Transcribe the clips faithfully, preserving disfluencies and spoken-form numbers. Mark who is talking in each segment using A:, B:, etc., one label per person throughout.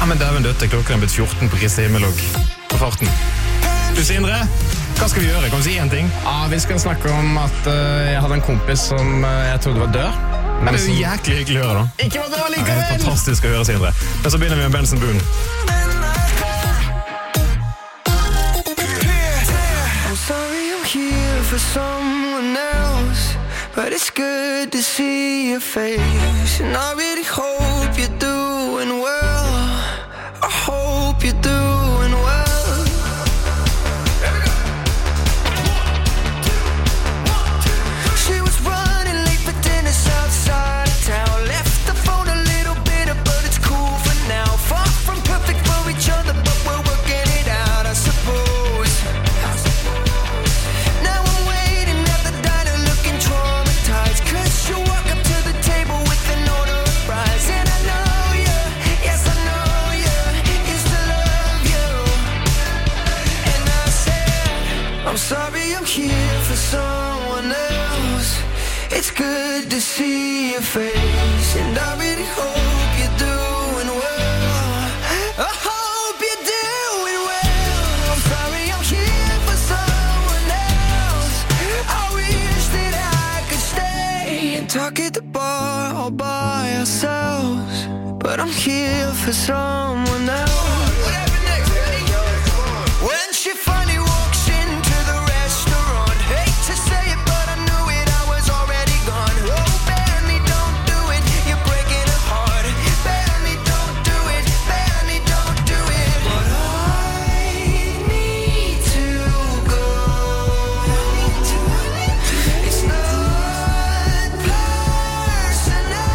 A: Ja, men dæven døtte, klokken er blitt fjorten på Kristi himmelog på farten. Du, Sindre, hva skal vi gjøre? Kan du si en ting?
B: Ja, vi skal snakke om at uh, jeg hadde en kompis som uh, jeg trodde var død.
A: Men det er jo jæklig hyggelig å høre da.
B: Ikke var død
A: Ja, det
B: likevel!
A: er fantastisk å høre, Sindre. Men så begynner vi med Benson Boone.
C: I'm sorry I'm here for someone else, but it's good to see your face. And I really hope you're doing well. I hope you're doing well. She was running late for dinner outside of town. Left the phone a little bitter, but it's cool for now. Far from perfect for each other, but we're working it out, I suppose. Now I'm waiting at the diner looking traumatized, 'cause you walk up to the table with an order of fries. And I know you, yes I know you, used to love you. And I said, I'm sorry I'm here for someone else. It's good to see your face, and I really hope you're doing well. I hope you're doing well. I'm sorry I'm here for someone else. I wish that I could stay and talk at the bar all by ourselves, but I'm here for someone else. What happened next, Eddie? When she finally walks into the restaurant, hate to say it, but I knew it, I was already gone. Oh, Benny, don't do it, you're breaking her heart. Benny, don't do it, Benny, don't do it. But I need to go. It's not personal.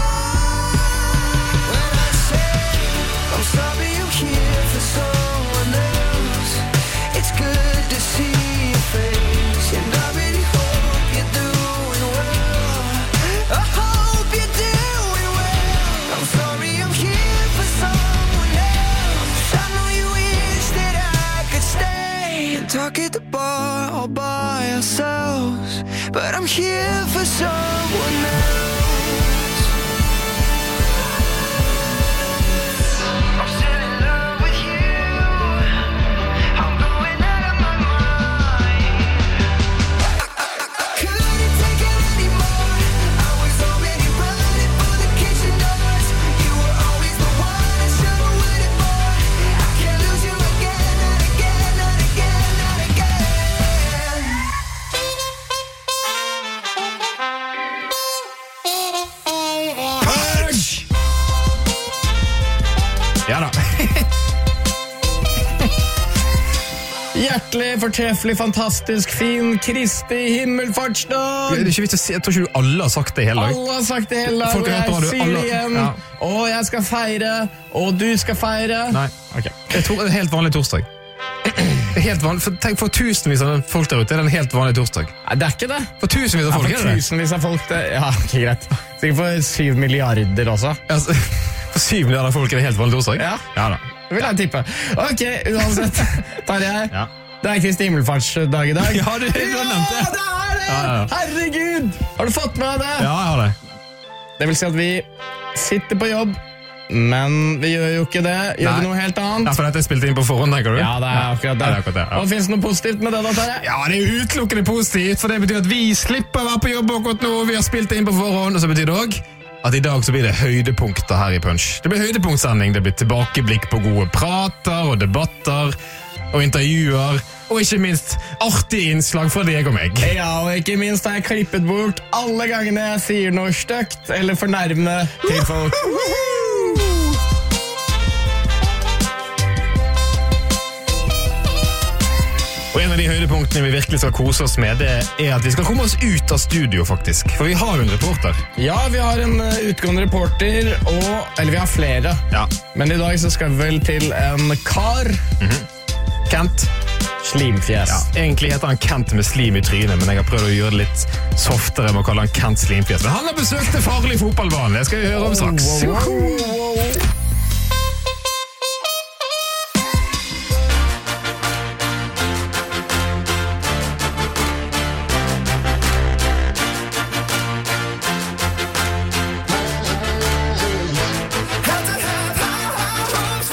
C: When I say I'm sorry I'm here for someone else, it's good to see your face, and I really hope you're doing well. I hope you're doing well. I'm sorry I'm here for someone else. I know you wish that I could stay and talk at the bar all by ourselves, but I'm here for someone else. I'm still in love with you. I'm going out of my mind. I couldn't take it anymore. I was already running for the kitchen doors. You were always the one I should have waited for. I can't lose you again, not again, not again, not again.
A: Punch! Ja da.
B: Hjertelig, fortreffelig, fantastisk, fin Kristi himmelfartsdag!
A: Det er ikke vits å si, jeg tror ikke du alle har sagt det hele dag.
B: Alle har sagt det hele dag,
A: Folk
B: og
A: har hørt på
B: jeg
A: radio,
B: sier det
A: alle-
B: igjen.
A: ja.
B: Og jeg skal feire, og du skal feire.
A: Nei, ok. Jeg tror det er en helt vanlig torsdag. Det er helt vanlig, for, tenk for tusenvis av folk der ute, det er en helt vanlig torsdag.
B: Nei, det er ikke det.
A: For tusenvis av
B: Ja,
A: folk
B: for
A: er det.
B: tusenvis av folk, det, ja, ok, greit. Sikkert for syv milliarder også.
A: Altså, for syv milliarder folk er det helt vanlig torsdag.
B: Ja.
A: Ja da.
B: Det vil jeg tippe. Ok, uansett, Tarjei.
A: Ja.
B: Det er Kristi himmelfartsdag i dag.
A: Ja, du, du har nevnt det.
B: Ja, det er det!
A: Ja, ja, ja.
B: Herregud! Har du fått med det?
A: Ja, jeg har det.
B: Det vil si at vi sitter på jobb, men vi gjør jo ikke det. Gjør
A: Nei.
B: vi noe helt annet?
A: Ja, for dette er spilt inn på forhånd, tenker du?
B: Ja, det er akkurat det.
A: Ja, det er akkurat det, ja.
B: Og finnes det noe positivt med det da, Tarjei?
A: Ja, det er jo utelukkende positivt, for det betyr at vi slipper å være på jobb akkurat nå, vi har spilt det inn på forhånd, og så betyr det også at i dag så blir det høydepunkter her i Punch. Det blir høydepunktsending, det blir tilbakeblikk på gode prater og debatter og intervjuer, og ikke minst artige innslag fra deg og meg.
B: Ja, og ikke minst har jeg klippet bort alle gangene jeg sier noe støkt eller fornærmende til folk.
A: Og en av de høydepunktene vi virkelig skal kose oss med, det er at vi skal komme oss ut av studio, faktisk. For vi har jo en reporter.
B: Ja, vi har en uh, utgående reporter, og, eller vi har flere.
A: Ja.
B: Men i dag så skal vi vel til en kar.
A: Kent.
B: Slimfjes.
A: Ja, egentlig heter han Kent med slim i trynet, men jeg har prøvd å gjøre det litt softere med å kalle han Kent Slimfjes. Men han har besøkt det farlige fotballbanen, det skal vi høre om straks.
B: Wow, wow, wow, wow.
C: Had to have high, high hopes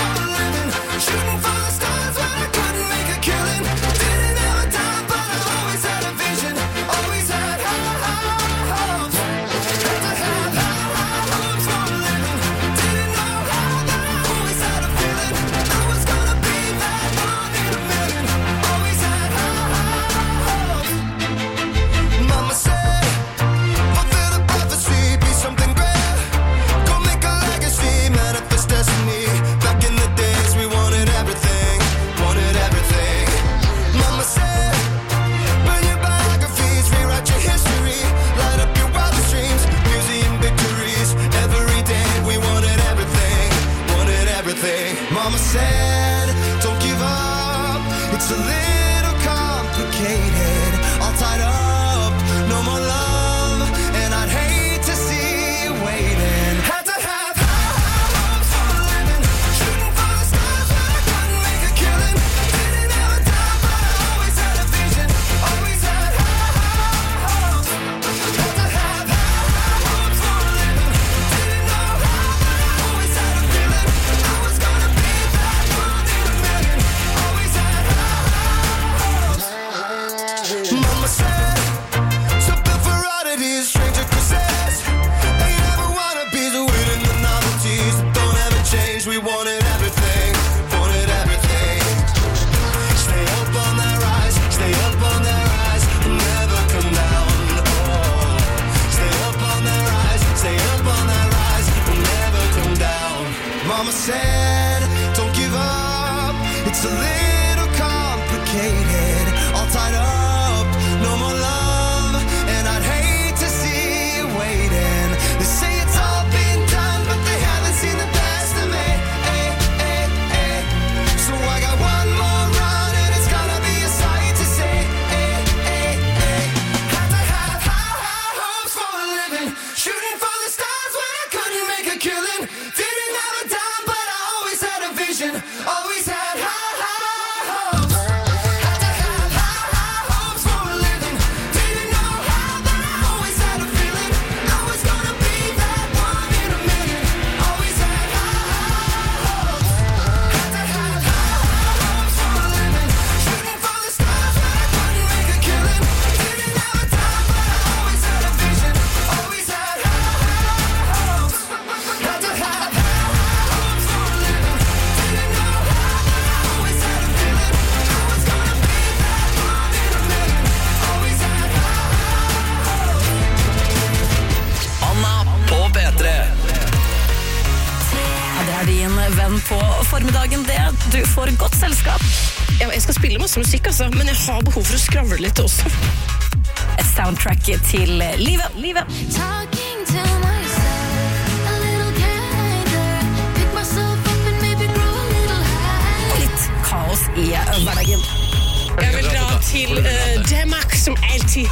D: venn på formiddagen det. Du får godt selskap.
E: Ja, jeg skal spille masse musikk, altså, men jeg har behov for å skravle litt også.
D: Et soundtrack til livet. Livet.
F: Talking to myself a little kinder. Pick myself up and maybe grow a little high.
D: Litt kaos i hverdagen.
E: Jeg vil dra til uh, Demak som alltid.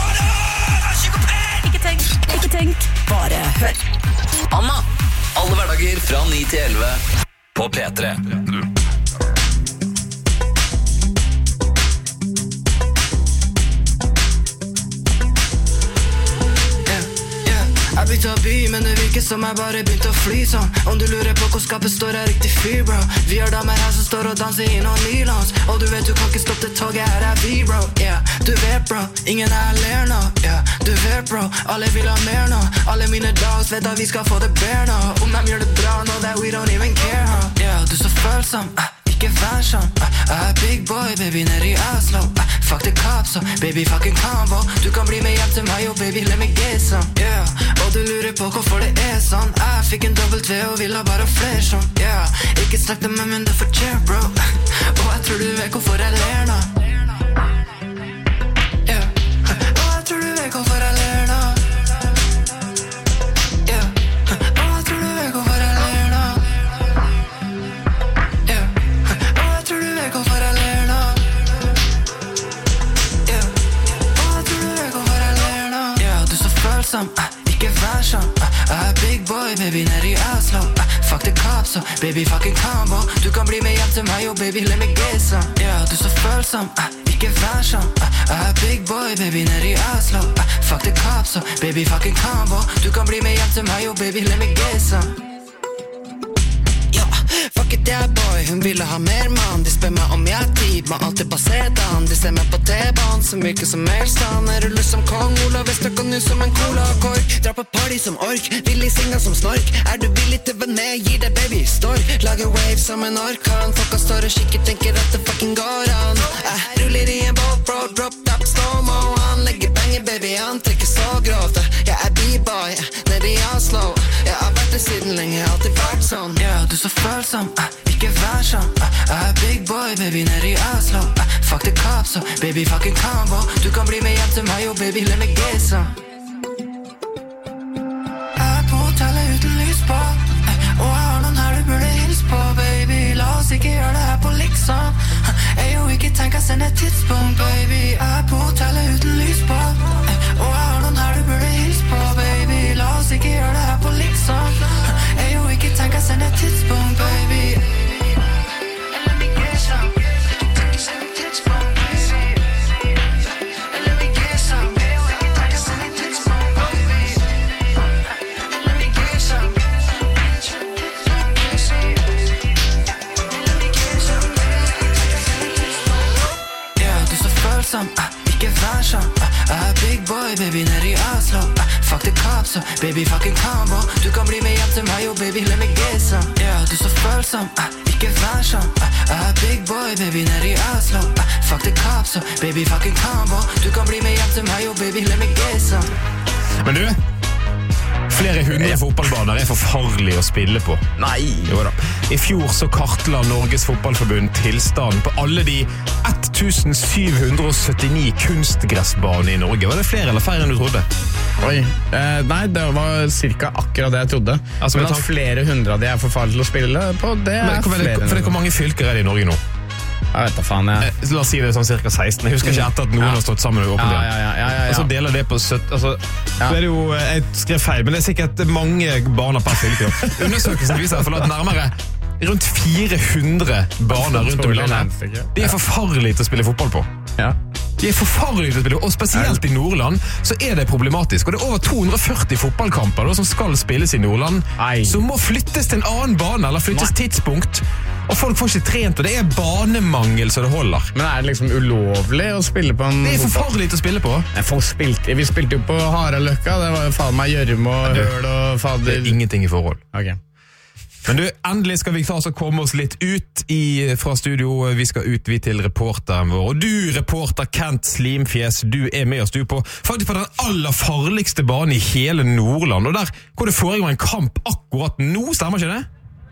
D: Ikke tenk, ikke tenk, bare hør.
G: Anna, alle hverdager fra ni til elleve på P tre.
C: Jeg bytte by, men det virker som jeg bare begynte å fly sånn. Om du lurer på hvor skapet står, er riktig fyr, bro. Vi har damer her som står og danser i noen nylons. Og du vet du kan ikke stoppe det toget, her er vi, bro. Yeah, du vet, bro, ingen her ler nå. Yeah, du vet, bro, alle vil ha mer nå. Alle mine dogs vet at vi skal få det bedre nå. Om de gjør det bra nå, that we don't even care, huh? Yeah, du så følsom, uh. Ikke vær sånn, jeg er big boy, baby, nede i Oslo. Fuck the cops, so baby, fucking combo. Du kan bli med hjem til meg, oh baby, let me get some. Yeah, og du lurer på hvorfor det er sånn. Jeg fikk en dobbelt V og vil ha bare flere sånn. Yeah, ikke snakk til meg, men det fortjener, bro. Og jeg tror du vet hvorfor jeg ler nå. Yeah, og jeg tror du vet hvorfor jeg ler nå. Yeah, og jeg tror du vet hvorfor jeg ler nå. Hvorfor jeg ler nå? Yeah. Og jeg tror du vet hvorfor jeg ler nå. Yeah, du så følsom, uh, ikke vær sånn. uh, Jeg er big boy, baby, nede i Oslo. uh, Fuck the cops, so baby, fucking combo. Du kan bli med hjem til meg, oh baby, let me get some. Yeah, du så følsom, uh, ikke vær sånn. uh, Jeg er big boy, baby, nede i Oslo. uh, Fuck the cops, so baby, fucking combo. Du kan bli med hjem til meg, oh baby, let me get some. Fuck it, yeah boy, hun ville ha mer mann. De spør meg om jeg har tid, må alltid basere dan. De ser meg på T-banen, som virker som Melstand. Jeg ruller som kong, Olav Vestrak og nu som en cola-kork. Dra på party som ork, villig singa som snork. Er du villig til å være ned, gir deg baby stork. Lager wave som en orkan, folka står og kikker, tenker at det fucking går an. Jeg ruller i en boat, bro, drop top, slow-mo. Han legger banger, baby, han trekker så grovt. Jeg er b-boy, nede i Oslo. Jeg har vært det siden lenge, alltid vært sånn. Yeah, du så følsom, uh, ikke vær sånn. uh, Jeg er big boy, baby, nede i Oslo. uh, Fuck the cops, so baby, fucking combo. Du kan bli med hjem til meg, oh baby, let me get some. Jeg er på hotellet uten lys på, uh, og jeg har noen her du burde hilse på, baby. La oss ikke gjøre det her på liksom. uh, Jeg jo ikke tenker å sende et tidspunkt, baby. Jeg er på hotellet uten lys på, uh, og jeg har noen her du burde hilse på, baby. La oss ikke gjøre det her på liksom. uh, Jeg jo ikke tenker å sende et tidspunkt, baby. Let me get some. Send a tidspunkt, baby. Let me get some. Send a tidspunkt, baby. Let me get some. Yeah, du så følsom, uh, ikke vær sånn. uh, Jeg er big boy, baby, nede i Oslo. uh, Fuck the cops, so baby, fucking combo. Du kan bli med hjem til meg, oh baby, let me get some. Yeah, du så følsom, uh, ikke vær sånn. uh, Jeg er big boy, baby, nede i Oslo. uh, Fuck the cops, so baby, fucking combo. Du kan bli med hjem til meg, oh baby, let me get some.
A: Men du, flere hundre fotballbaner er forfarlig å spille på.
B: Nei.
A: Jo da. I fjor så kartla Norges fotballforbund tilstanden på alle de sytten hundre syttini kunstgressbaner i Norge. Var det flere eller færre enn du trodde?
B: Oi, eh, nei, det var cirka akkurat det jeg trodde.
A: Altså,
B: Men
A: men
B: at
A: ta-
B: flere hundre av de er forfarlige til å spille på, det er
A: Men, for,
B: flere
A: det, for det, hvor mange fylker er det i Norge nå?
B: Jeg vet da faen, jeg.
A: Eh, La oss si det er sånn cirka seksten. Jeg husker ikke etter at noen
B: Ja.
A: har stått sammen og
B: Ja,
A: åpnet
B: ja, ja, ja, ja, ja.
A: Og så deler det på sytten. Altså,
B: Ja.
A: så er det jo, eh, jeg skrev feil, men det er sikkert mange baner per fylke. Undersøkelsen viser i hvert fall at nærmere rundt fire hundre baner rundt om i landet. De er forfarlige til å spille fotball på.
B: Ja.
A: De er forfarlige til å spille, og spesielt i Nordland så er det problematisk. Og det er over to hundre og førti fotballkamper da, som skal spilles i Nordland,
B: Ei.
A: som må flyttes til en annen bane, eller flyttes tidspunkt. Og folk får ikke trent, og det er banemangel så det holder.
B: Men er det liksom ulovlig å spille på en
A: Det er
B: fotball?
A: forfarlig til å spille på.
B: Nei, folk spilte, vi spilte jo på Haraløkka. Det var jo faen meg gjørme og
A: du,
B: høl og
A: Det
B: fader.
A: er ingenting i forhold.
B: Ok.
A: Men du, endelig skal vi ta oss og komme oss litt ut i, fra studio. Vi skal ut vi til reporteren vår. Og du, reporter Kent Slimfjes, du er med oss du på faktisk på den aller farligste banen i hele Nordland. Og der hvor det foregår en kamp akkurat nå, stemmer ikke det?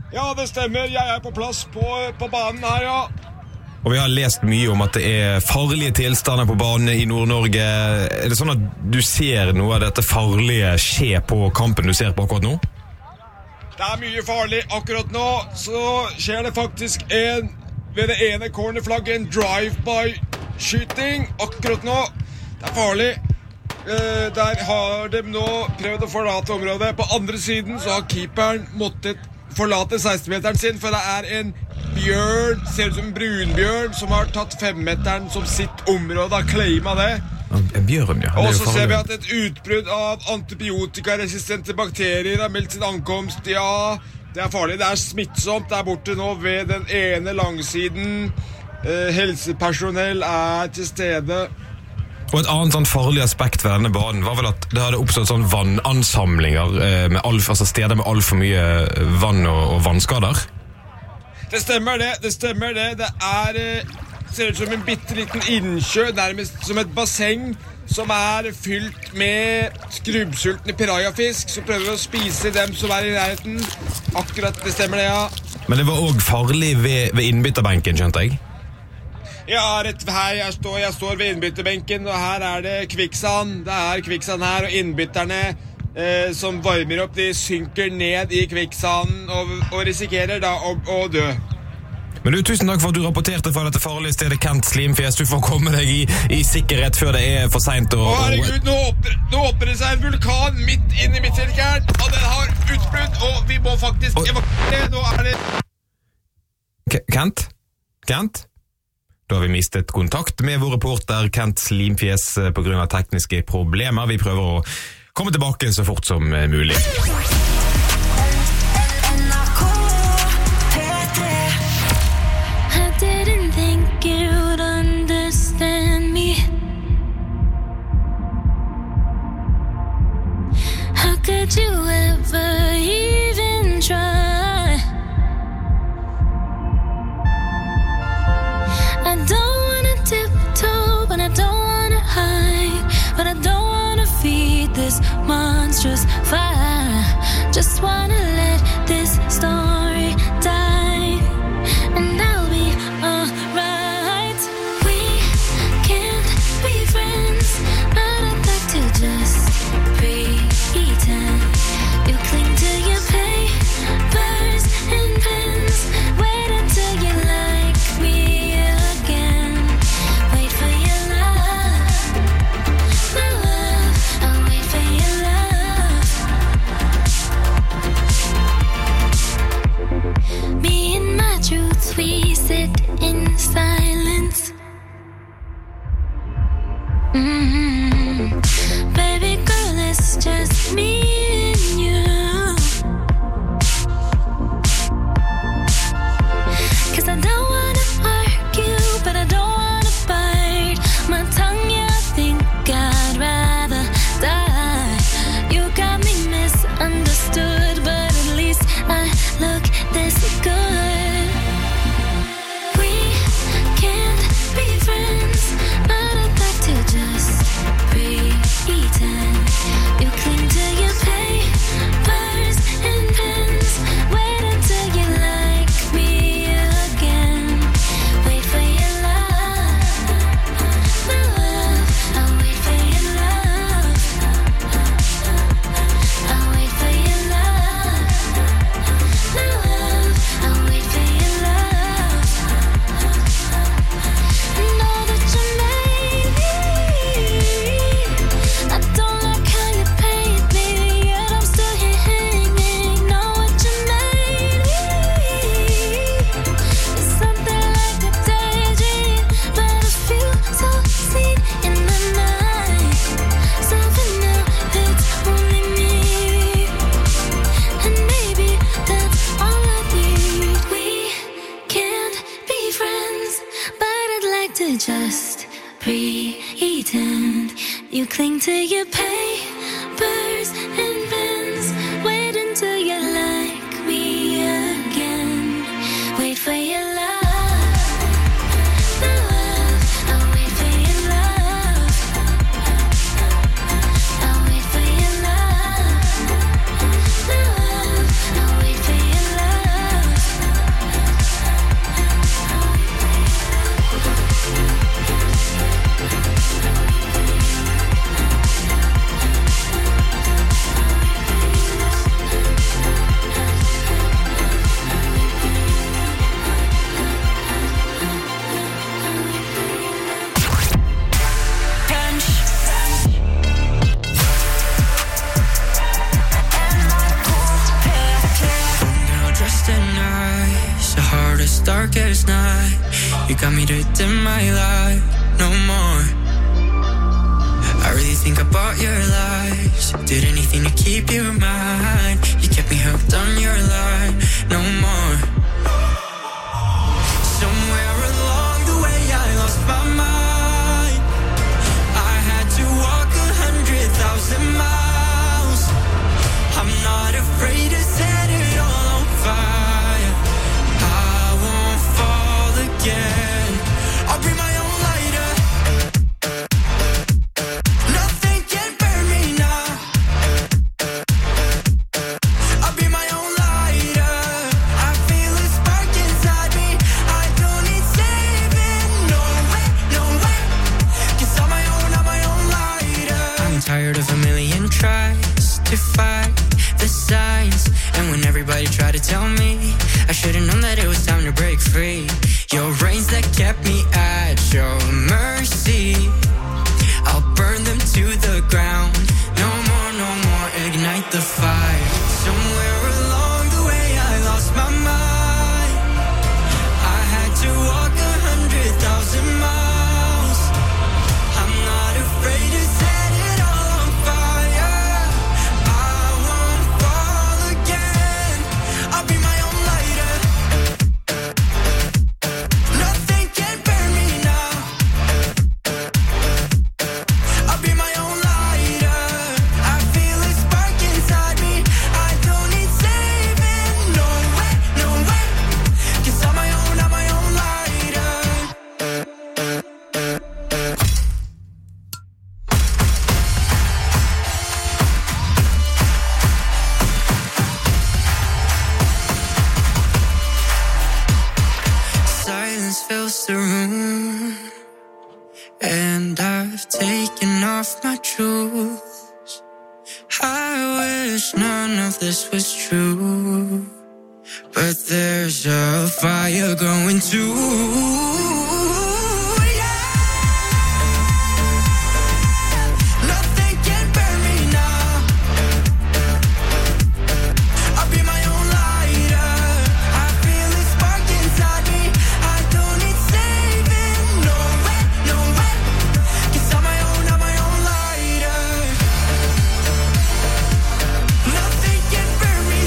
H: Ja, det stemmer. Jeg er på plass på, på banen her, ja.
A: Og vi har lest mye om at det er farlige tilstander på banen i Nord-Norge. Er det sånn at du ser noe av dette farlige skje på kampen du ser på akkurat nå?
H: Det er mye farlig. Akkurat nå så skjer det faktisk en, ved det ene cornerflagget, en drive-by-skyting. Akkurat nå. Det er farlig. Eh, der har de nå prøvd å forlate området. På andre siden så har keeperen måttet forlate seksten-meteren sin, for det er en bjørn, ser ut som en brunbjørn, som har tatt femmeteren som sitt område, har claimet det.
A: En bjørn, ja.
H: Og så ser vi at et utbrudd av antibiotikaresistente bakterier har meldt sin ankomst. Ja, det er farlig, det er smittsomt der borte nå ved den ene langsiden. Eh, helsepersonell er til stede.
A: Og et annet sånn farlig aspekt ved denne banen var vel at det hadde oppstått sånn vannansamlinger eh, med alt, altså steder med alt for mye vann og, og vannskader.
H: Det stemmer det, det stemmer det. Det er, eh, ser ut som en bitteliten innsjø, nærmest som et basseng, som er fylt med skrubbsultne pirajafisk, som prøver å spise dem som er i nærheten. Akkurat, det stemmer det, ja.
A: Men det var også farlig ved, ved innbytterbenken, skjønte jeg.
H: Ja, rett her jeg står, jeg står ved innbytterbenken, og her er det kvikksand. Det er kvikksand her, og innbytterne eh, som varmer opp, de synker ned i kvikksanden og, og risikerer da å, å dø.
A: Men du, tusen takk for at du rapporterte fra dette farlige stedet Kent Slimfjes. Du får komme deg i, i sikkerhet før det er for sent. Og,
H: Å, herregud, nå åpner, nå åpner det seg en vulkan midt inn i midtfjelkeren, og den har utbrudd, og vi må faktisk evakuere. Nå er det...
A: K- Kent? Kent? Da har vi mistet kontakt med vår reporter Kent Slimfjes på grunn av tekniske problemer. Vi prøver å komme tilbake så fort som mulig.
F: I didn't think you'd understand me. How could you ever even try? I don't wanna tiptoe, but I don't wanna hide, but I don't wanna feed this monstrous fire. Just wanna let this story die, and I'll be alright. We can't be friends, but I'd like to just pretend. You cling to your papers and pens. Wait until you like me again. Wait for your love, my love. I'll wait for your love.
C: You got me to dim my light no more. I really think I bought your lies. Did anything to keep you in mind. You kept me hooked on your line no more. Somewhere along the way I lost my mind. I had to walk a hundred thousand miles. I'm not afraid to set it all on fire. I won't fall again. I'll bring my own lighter. Nothing can burn me now. I'll be my own lighter. I feel a spark inside me. I don't need saving. No way, no way. 'Cause I'm my own, I'm my own lighter. I'm tired of a million tries to fight the signs. And when everybody tried to tell me, I should've known that it was time to break free. Your reins that kept me at your mercy, I'll burn them to the ground. No more, no more, ignite the fire. Somewhere along the way I lost my mind. I had to walk a hundred thousand miles. I'm not afraid to set it all on fire. I won't fall again. I'll be my own lighter. Nothing can burn me now. I'll be my own lighter. I feel a spark inside me. I don't need saving. No way, no way. 'Cause I'm my own, I'm my own lighter. Silence fills the room, and I've taken off my shoes. I wish none of this was true, but there's a fire going too. Nothing can burn me now. I'll be my own lighter. I feel a spark inside me. I don't need saving. No way, no way. 'Cause I'm my own, I'm my own lighter. Nothing can burn me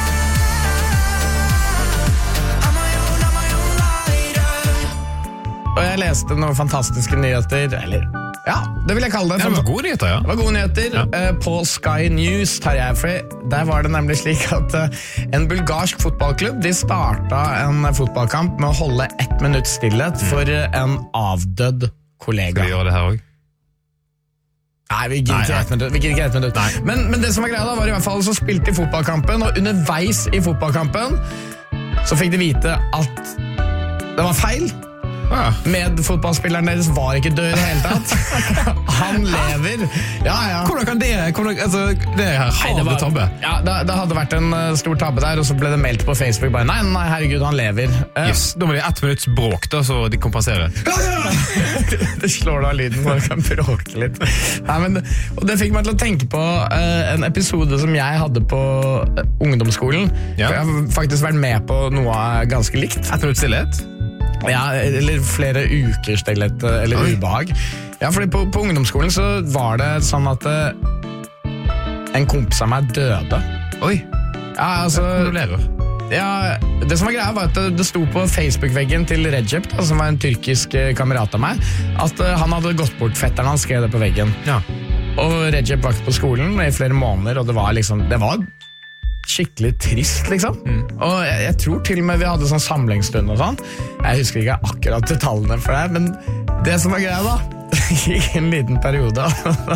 C: down. I'm my own, I'm my own lighter.
B: Og jeg leste noen fantastiske nyheter, eller ja, det vil jeg kalle det.
A: Det var gode nyheter, ja.
B: Det var gode nyheter.
A: Ja.
B: Eh, På Sky News, Tarjei, for der var det nemlig slik at eh, en bulgarsk fotballklubb, de startet en fotballkamp med å holde ett minutt stillhet for eh, en avdød kollega.
A: Skal vi gjøre det her også?
B: Nei, vi gidder
A: Nei,
B: ikke
A: nei.
B: ett minutt. Vi gidder ikke ett minutt. Men, men det som var greia da, var i hvert fall så spilte de fotballkampen, og underveis i fotballkampen så fikk de vite at det var feil.
A: Ja.
B: Medfotballspilleren deres var ikke død i det hele tatt. Han lever. Ja, ja.
A: Hvordan kan det, hvordan, altså, det her
B: Nei, det
A: har
B: var-
A: det tabbe?
B: Ja, det, det hadde vært en uh, stor tabbe der, og så ble det meldt på Facebook bare, nei, nei, herregud, han lever. Eh,
A: Yes, da må de ett minutts bråk da, så de kompenserer.
B: det slår da lyden når du kan bråke litt. Nei, men, og det fikk meg til å tenke på uh, en episode som jeg hadde på uh, ungdomsskolen.
A: Ja.
B: For jeg har faktisk vært med på noe ganske likt.
A: Ett minutts stillhet?
B: Ja, eller flere uker stillhet, eller
A: Oi.
B: ubehag. Ja, fordi på, på ungdomsskolen så var det sånn at uh, en kompis av meg døde.
A: Oi,
B: Ja, altså...
A: kondolerer.
B: Ja, det som var greia var at det, det sto på Facebook-veggen til Recep, da, som var en tyrkisk eh, kamerat av meg, at eh, han hadde gått bort. Fetteren han skrev det på veggen.
A: Ja.
B: Og Recep var ikke på skolen i flere måneder, og det var liksom det var skikkelig trist, liksom. Og jeg, jeg tror til og med vi hadde sånn samlingsstund og sånn. Jeg husker ikke akkurat detaljene for det, men det som var greia da, i en liten periode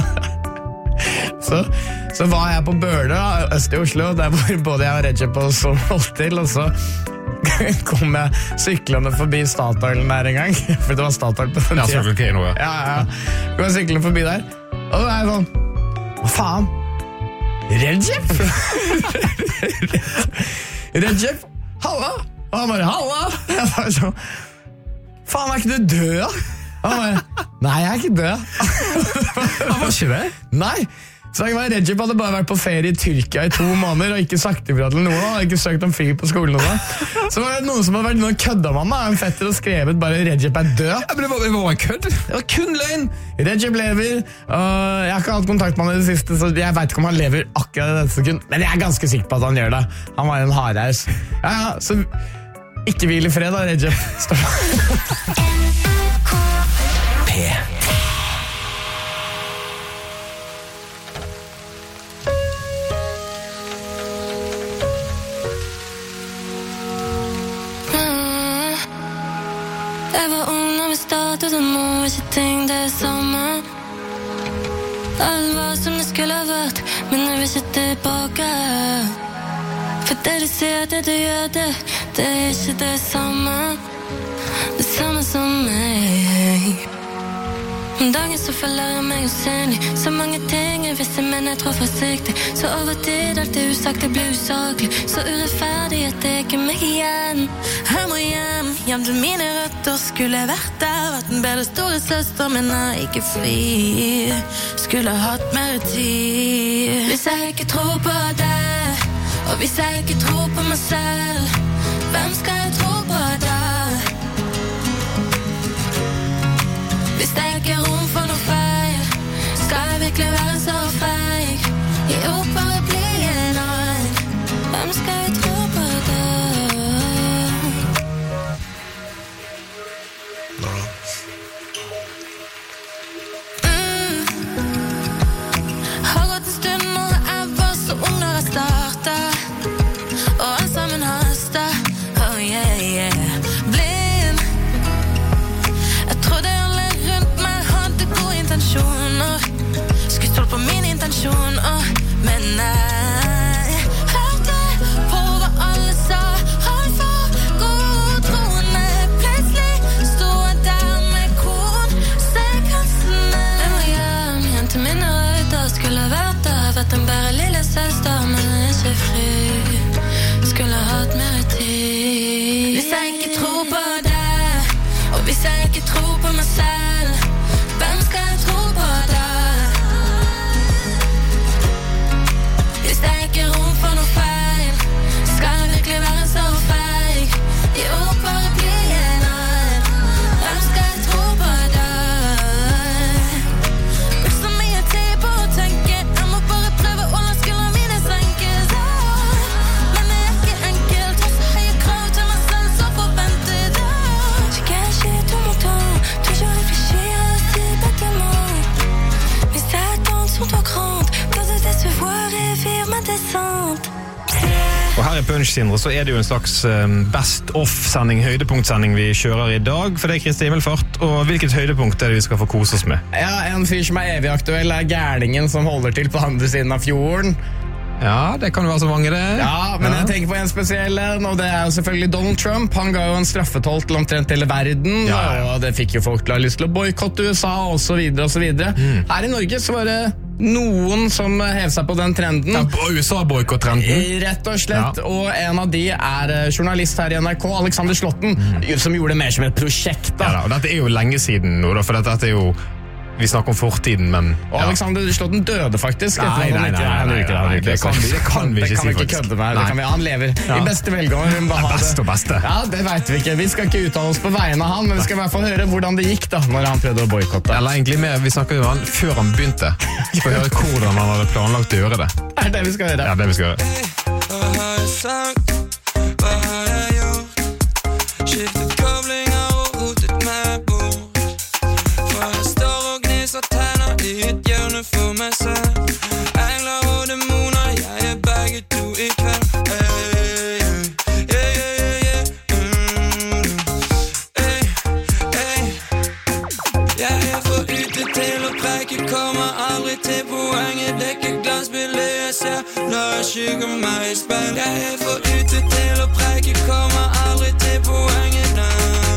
B: så, så var jeg på Bøle, da, øst i Oslo, der hvor både jeg og Recep også holdt til, og så kom jeg syklende forbi Statoilen der en gang, for det var Statoil på den
A: Ja,
B: tiden.
A: Circle K nå, ja.
B: Ja, ja. Kom jeg syklende forbi der, og da er jeg sånn, hva faen? Recep? Recep? Halla? Og han bare, halla? Jeg bare sånn, faen, er ikke du død, da? Han bare, nei, jeg er ikke død.
A: Han var ikke det?
B: Nei, Så Rejep hadde bare vært på ferie i Tyrkia i to måneder og ikke sagt ifra til noen. Han hadde ikke søkt om fri på skolen og sånn. Så var det noen som hadde vært noen kødda med han. En fetter og skrevet bare Rejep er død.
A: Ja, men det var, det var en kødd.
B: Det var kun løgn. Rejep lever. Og jeg har ikke hatt kontakt med han i det siste, så jeg vet ikke om han lever akkurat i dette sekund. Men jeg er ganske sikker på at han gjør det. Han var en hardhaus. Ja, ja, så ikke hvil i fred da, Rejep. Stopp.
G: P.
F: Jeg var ung når vi startet og nå er ikke ting det samme. Alt var som det skulle ha vært, men jeg vil ikke tilbake. For det du sier, det du gjør det, det er ikke det samme. Det samme som meg. Om dagen så føler jeg meg usynlig. Så mange ting jeg visste, men jeg tror forsiktig. Så over tid alt det usagt det blir usaklig. Så urettferdig at det ikke er meg igjen. Jeg må hjem, hjem til mine røtter. Skulle jeg vært der, vært en bedre store søster, men er ikke fri. Skulle hatt mer tid. Hvis jeg ikke tror på deg, og hvis jeg ikke tror på meg selv, hvem skal jeg tro på da? Hvis det ikke er rom for noe feil, skal jeg virkelig være så feig? Gi opp, bare bli en annen. Hvem skal jeg tro på da? Mm. Har gått en stund når jeg var så ung når jeg startet, og alt sammen hastet. Oh yeah, yeah. Blind. Jeg trodde alle rundt meg hadde gode intensjoner. Skulle stole på mine intensjoner, men nei. Hørte på hva alle sa, alt for god troende. Plutselig stod jeg der med korn, sekassene. Jeg må hjem, hjem til mine røyder. Skulle vært der, vært en bare lille søster, men jeg er ikke fri. Skulle hatt mer tid. Hvis jeg ikke tror på deg, og hvis jeg ikke tror på meg selv, hvem skal jeg tro på da? Hvis det ikke er rom for noe feil, skal jeg virkelig være så feig? Gi opp, bare bli en annen. Hvem skal jeg tro på da? Brukt så mye tid på å tenke, jeg må bare prøve å la skuldrene mine senkes. Men det er ikke enkelt, har så høye krav til meg selv, så forventet da. Je cache tout mon temps, toujours réfléchir à ces bâtiments. Mes attentes sont trop grandes, pour de décevoir et vivre ma descente.
A: Og her i Punch, Sindre, så er det jo en slags um, best-off-sending, høydepunktsending vi kjører i dag. For det er Kristi Himmelfart, og hvilket høydepunkt er det vi skal få kose oss med?
B: Ja, en fyr som er evig aktuell er gærningen som holder til på andre siden av fjorden.
A: Ja, det kan jo være så mange det.
B: Ja, men jeg tenker på en spesiell en, og det er jo selvfølgelig Donald Trump. Han ga jo en straffetoll til omtrent hele verden,
A: Ja, ja.
B: og det fikk jo folk til å ha lyst til å boykotte U S A, og så videre, og så videre.
A: Mm.
B: Her i Norge så var det noen som hev seg på den trenden.
A: Ja, på U S A-boykott-trenden.
B: Rett og slett,
A: Ja.
B: og en av de er eh, journalist her i N R K, Alexander Slotten, som gjorde det mer som et prosjekt da.
A: Ja, da, og dette er jo lenge siden nå, da, for dette, dette er jo... Vi snakker om fortiden, men...
B: Og Alexander Slotten døde faktisk. etter
A: Nei,
B: at han
A: nei,
B: ikke-
A: nei,
B: han
A: nei,
B: gjorde ikke
A: nei,
B: han gjorde
A: det
B: ikke
A: kan vi- det kan vi ikke
B: Det
A: si,
B: kan vi ikke
A: faktisk.
B: kødde med. Det
A: Nei.
B: kan vi, han lever
A: Ja.
B: i beste velgående. Hun bare
A: Det er
B: ha
A: best og beste.
B: Ja, det vet vi ikke. Vi skal ikke uttale oss på vegne av han, men vi skal i hvert fall høre hvordan det gikk da, når han prøvde å boykotte.
A: Eller egentlig mer, vi snakker jo om han før han begynte. For å høre hvordan han hadde planlagt å gjøre det.
B: Det er det vi skal gjøre.
A: Ja, det vi skal gjøre.
C: Hva har jeg sagt? Hva har jeg gjort? Skiftet koblinger og rotet meg bort. For jeg står og gniser tenner i et hjørne for meg selv. Engler og demoner, jeg er begge to i kveld. Hey, hey, hey, hey, mm, hey, hey. Jeg er for ute til å preke, kommer aldri til poenget. Det er ikke glansbildet jeg ser når jeg skygger meg i speil. Jeg er for ute til å preke, kommer aldri til poenget. Na,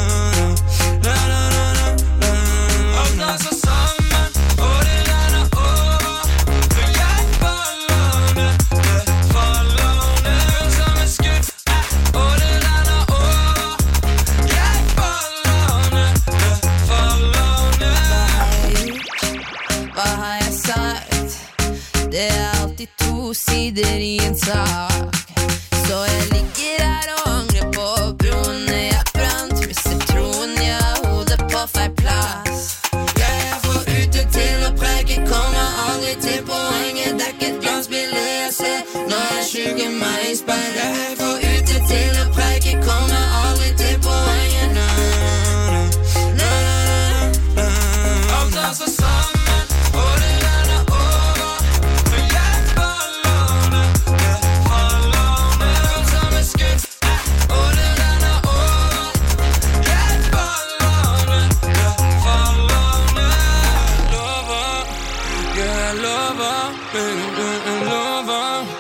C: na, na, na, na, na. Alt raser sammen, og det renner over. For jeg faller ned, det faller ned som et skudd. Og det renner over. Jeg faller ned, det faller ned.
F: Hva har jeg sagt?
I: er alltid to sider i en sak. Så jeg ligger her og angrer på broene jeg brant. Mister troen, jeg har hodet på feil plass. Jeg er for ute til å preke, kommer aldri til poenget. Det er ikke et glansbilde jeg ser når jeg skygger meg i speil. Jeg er for ute til å preke, kommer aldri til poenget. Na, na, na, na, na. Alt danser sammen, og det renner over. For jeg faller ned, jeg faller ned. Som et skudd, og det renner over. Jeg faller ned, jeg faller ned. Lover, jeg lover, baby, jeg lover.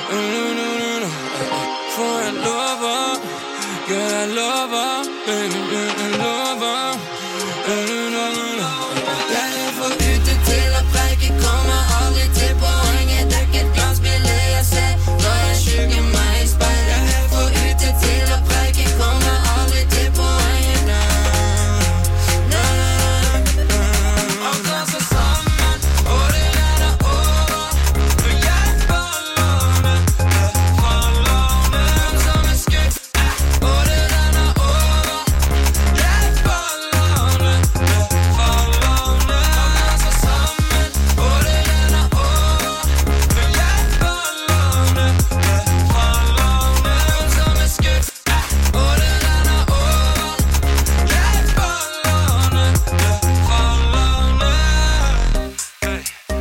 I: For jeg lover, jeg lover, baby, jeg lover. Jeg er for ute til å preike, kommer aldri til poenget. Det er ikke et glansbilde jeg ser når jeg skygger meg i speil. Jeg er for ute til å preike, kommer aldri til poenget. Na, na, na, na. Alt danser sammen, og det renner over. For jeg faller ned, jeg faller ned. Som et skudd, og det renner over. Jeg faller ned, jeg faller ned. Alt danser sammen, og det renner over. For jeg faller ned, jeg faller ned. Som et skudd, og det renner over. Jeg faller ned, jeg faller ned. Hey.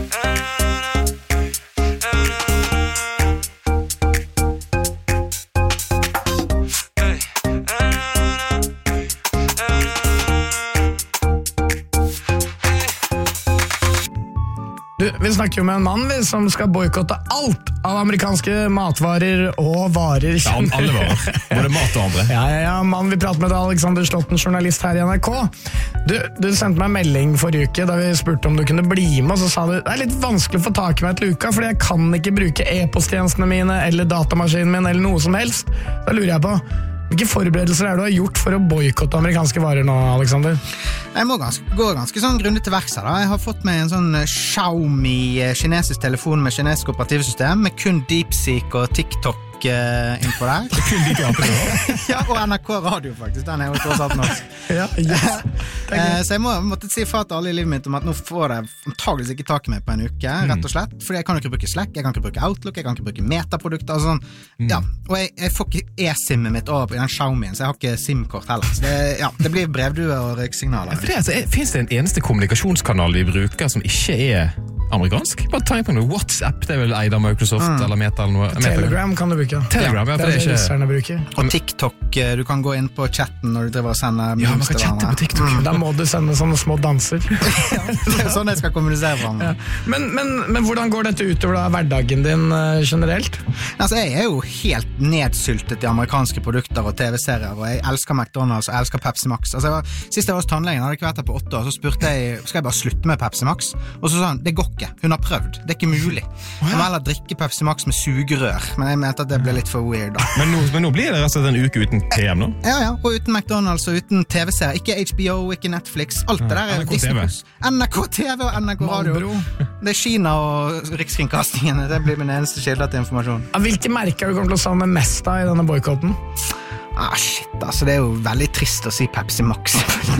B: Du, vi snakker jo med en mann vi, som skal boykotte alt av amerikanske matvarer og varer.
A: Ja, om alle varer. Både mat og andre.
B: Ja, ja, ja, mann vi prater med da, Alexander Slotten, journalist her i N R K. Du, du sendte meg en melding forrige uke da vi spurte om du kunne bli med, og så sa du, det er litt vanskelig å få tak i meg til uka, fordi jeg kan ikke bruke e-posttjenestene mine, eller datamaskinen min, eller noe som helst. Da lurer jeg på, hvilke forberedelser er du har gjort for å boykotte amerikanske varer nå, Alexander?
J: Jeg må ganske, gå ganske sånn grundig til verks her da. Jeg har fått med en sånn Xiaomi kinesisk telefon med kinesisk operativsystem, med kun DeepSeek og TikTok uh, innpå der.
A: Kun de to appene.
J: Ja, og N R K Radio faktisk, den er jo tross alt norsk.
B: Ja, yes.
J: uh, så jeg må, måtte si fra til alle i livet mitt om at nå får jeg antageligvis ikke tak i meg på en uke, rett og slett, fordi jeg kan ikke bruke Slack, jeg kan ikke bruke Outlook, jeg kan ikke bruke metaprodukter og sånn. Mm. Ja, og jeg, jeg får ikke e-simmet mitt over på den Xiaomien, så jeg har ikke SIM-kort heller. Så det, ja, det blir brevdue og røyksignaler.
A: For det, altså, finnes det en eneste kommunikasjonskanal vi bruker som ikke er amerikansk? Bare tenk på noe. WhatsApp, det er vel eid av Microsoft mm. eller Meta eller noe.
B: Telegram kan du bruke.
A: Telegram, ja,
B: ja, det er det russerne bruker.
J: Og TikTok, du kan gå inn på chatten når du driver og sender
A: ja, man kan chatte på TikTok.
B: Mm. Da må du sende sånne små danser.
J: Ja, det er sånn jeg skal kommunisere fra meg.
B: Ja. Men, men, men hvordan går dette utover da, hverdagen din uh, generelt?
J: Altså, jeg er jo helt nedsyltet i amerikanske produkter og T V-serier, og jeg elsker McDonald's og elsker Pepsi Max. Altså, jeg var, sist jeg var hos tannlegen, hadde ikke vært her på åtte år, så spurte jeg, skal jeg bare slutte med Pepsi Max? Og så sa han, det går ikke, hun har prøvd, det er ikke mulig. Jeg må heller drikke Pepsi Max med sugerør, men jeg mente at det ble litt for weird da.
A: Men nå, men nå blir det rett og slett en uke uten P M nå?
J: Ja, ja, og uten McDonald's og uten T V-serier, ikke H B O, ikke Netflix, alt det der er
A: N R K T V.
J: N R K T V og N R K Radio. Det er Kina og Rikskringkastingen, det blir min eneste kilder til informasjon.
B: Hvilke merker du kommer til å savne mest av i denne boykotten?
J: Ah, shit, altså, det er jo veldig trist å si Pepsi Max.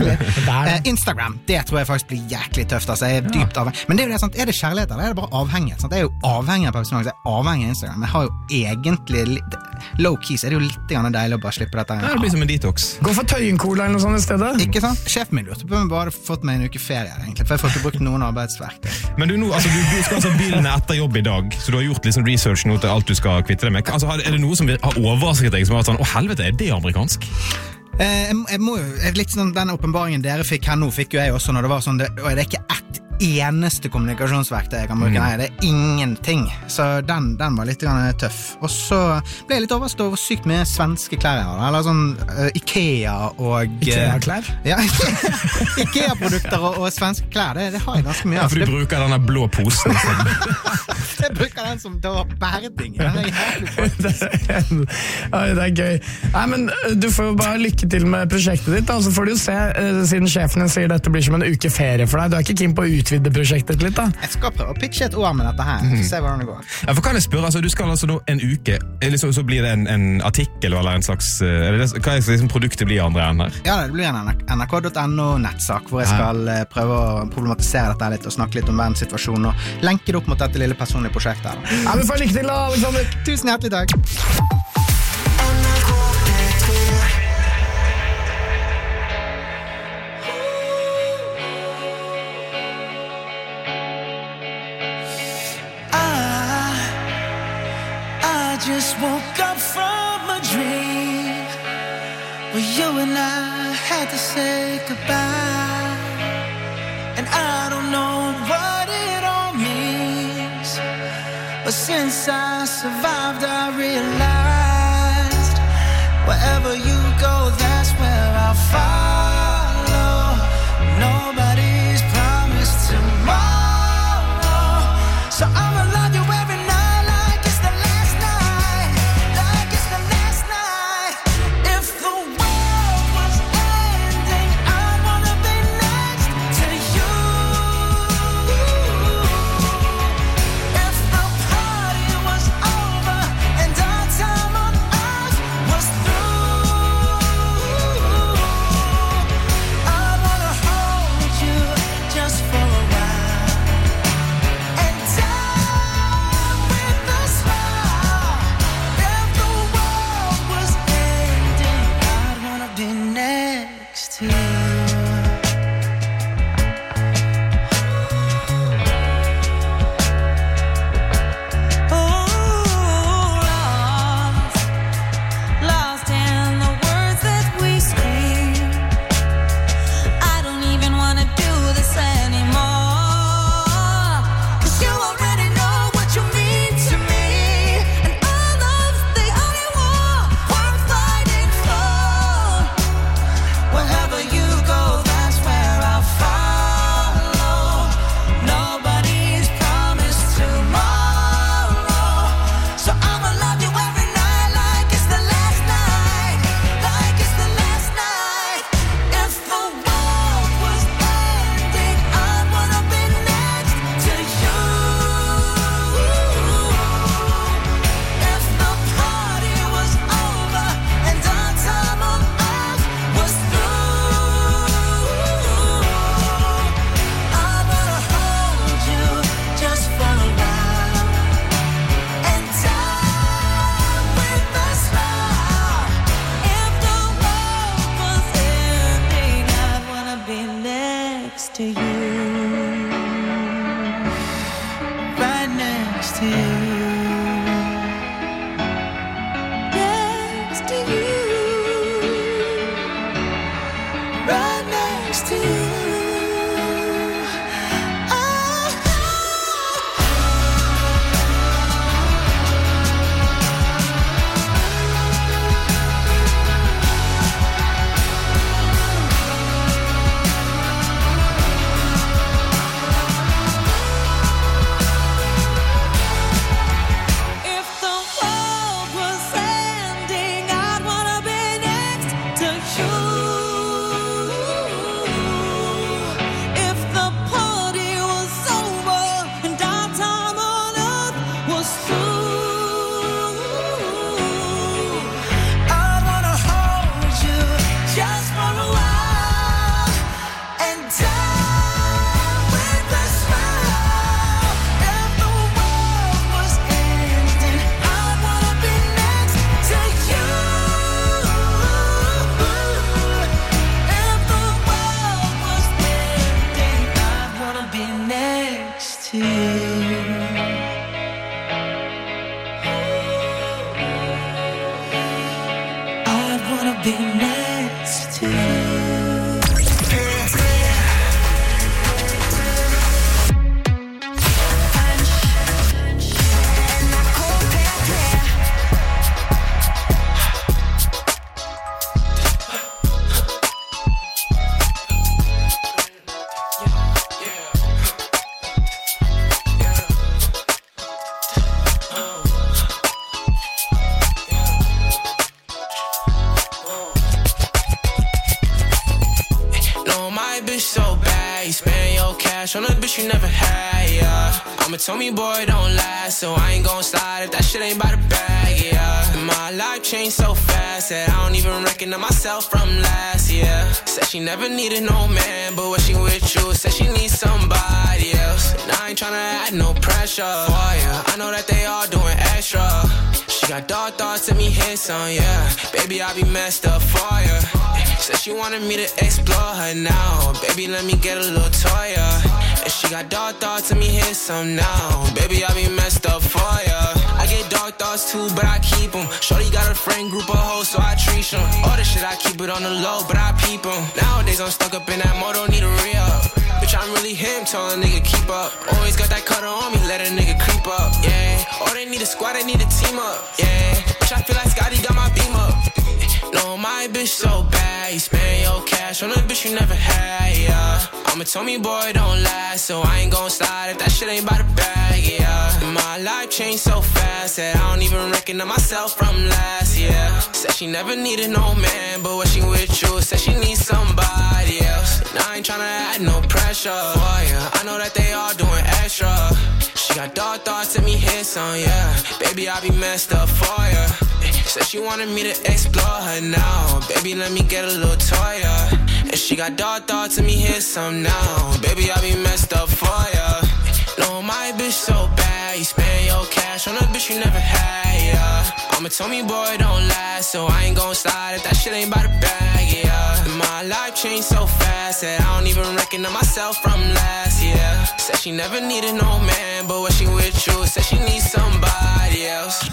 J: eh, Instagram, det tror jeg faktisk blir jæklig tøft, altså, jeg er dypt avhengig. Men det er jo det, sant? Er det kjærlighet, eller er det bare avhengighet? Sant? Jeg er jo avhengig av Pepsi Max, jeg er avhengig av Instagram. Jeg har jo egentlig, litt, low-key, så er det jo litt deilig å bare slippe dette.
A: Ja, det blir som en detox.
B: Gå for Tøyen-cola eller noe sånt i stedet.
J: Ikke sant? Sjefen min lurte på meg bare fått meg en uke ferie, egentlig, for jeg får ikke brukt noen arbeidsverk.
A: Men du, nå, altså, du, du skal altså bilene etter jobb i dag, så du har gjort litt sånn research nå til alt du skal kvitte deg med. Altså, er det noe som har overrasket deg, som har vært sånn, å helvete, er det amerikansk?
J: Eh, jeg, jeg må jo, litt sånn den åpenbaringen dere fikk her nå, fikk jo jeg også når det var sånn, det, og det er ikke ett eneste kommunikasjonsverktøy jeg kan bruke, mm. nei, det er ingenting, så den, den var litt grann tøff. Og så ble jeg litt overrasket over sykt med svenske klær jeg har, eller sånn uh, Ikea og
B: Ikea-klær?
J: Ja, Ikea-produkter og, og svenske klær, det, det har jeg ganske mye.
A: Ja, for du det, bruker denne blå posen.
J: Jeg bruker husker den som da bærding. Den er jævlig faktisk.
B: Ja, det er gøy. Nei, men du får jo bare lykke til med prosjektet ditt, da. Så får du jo se, eh, siden sjefen din sier dette blir som en uke ferie for deg. Du er ikke keen på å utvide prosjektet litt, da?
J: Jeg skal prøve å pitche et år med dette her.
A: Mhm.
J: Se hvordan det går.
A: Ja, for kan jeg spørre, altså, du skal altså nå en uke, eller så, så blir det en, en artikkel eller en slags, er det det, hva er det liksom produktet blir andre enn her?
J: Ja, det blir en N R K punktum no nettsak, hvor jeg skal eh, prøve å problematisere dette litt, og snakke litt om verdenssituasjonen, og lenke det opp mot dette lille personlige prosjektet her. Da.
B: Ja, men får lykke til da, Alexander!
J: Tusen hjertelig takk!
C: I just woke up from a dream where you and I had to say goodbye, and I don't know what it all means, but since I survived I realized wherever you go, that's where I'll follow. Nobody's promised tomorrow, so I'ma love you every night.
K: cash on a bitch you never had, yeah. I'm a Tommy boy, don't last, so I ain't gon' slide if that shit ain't by the bag, yeah. My life changed so fast that I don't even recognize myself from last year. Said she never needed no man, but when she with you, said she needs somebody else. And I ain't tryna add no pressure for ya. I know that they all doing extra. She got dark thoughts, let me hit some, yeah. Baby, I be messed up for ya. Said she wanted me to explore her now. Baby, let me get a little toy, yeah. And she got dark thoughts, let me hit some now. Baby, I be messed up for ya. I get dark thoughts too, but I keep them. Shorty got a friend group of hoes, so I treat them. All this shit, I keep it on the low, but I peep them. Nowadays, I'm stuck up in that mode, don't need a re-up. Bitch, I'm really him, tell a nigga keep up. Always got that cutter on me, let a nigga creep up, yeah. Oh, they need a squad, they need a team up, yeah. Bitch, I feel like Scotty got my beam up. No, my bitch so bad, you spend your cash on a bitch you never had, yeah. I'm a Tommy boy, don't last, so I ain't gon' slide if that shit ain't by the bag, yeah. My life changed so fast that I don't even recognize myself from last year. Said she never needed no man, but when she with you, said she needs somebody else. And I ain't tryna add no pressure for ya. I know that they all doing extra. She got dark thoughts, let me hit some, yeah. Baby, I be messed up for ya. Said she wanted me to explore her now. Baby, let me get a little toy, yeah. And she got dark thoughts, let me hit some now. Baby, I be messed up for ya. No, my bitch so bad, you spend your cash on a bitch you never had, yeah. I'm a Tommy boy, don't last, so I ain't gon' slide if that shit ain't by the bag, yeah. My life changed so fast that I don't even recognize myself from last year. Said she never needed no man, but when she with you, said she needs somebody else.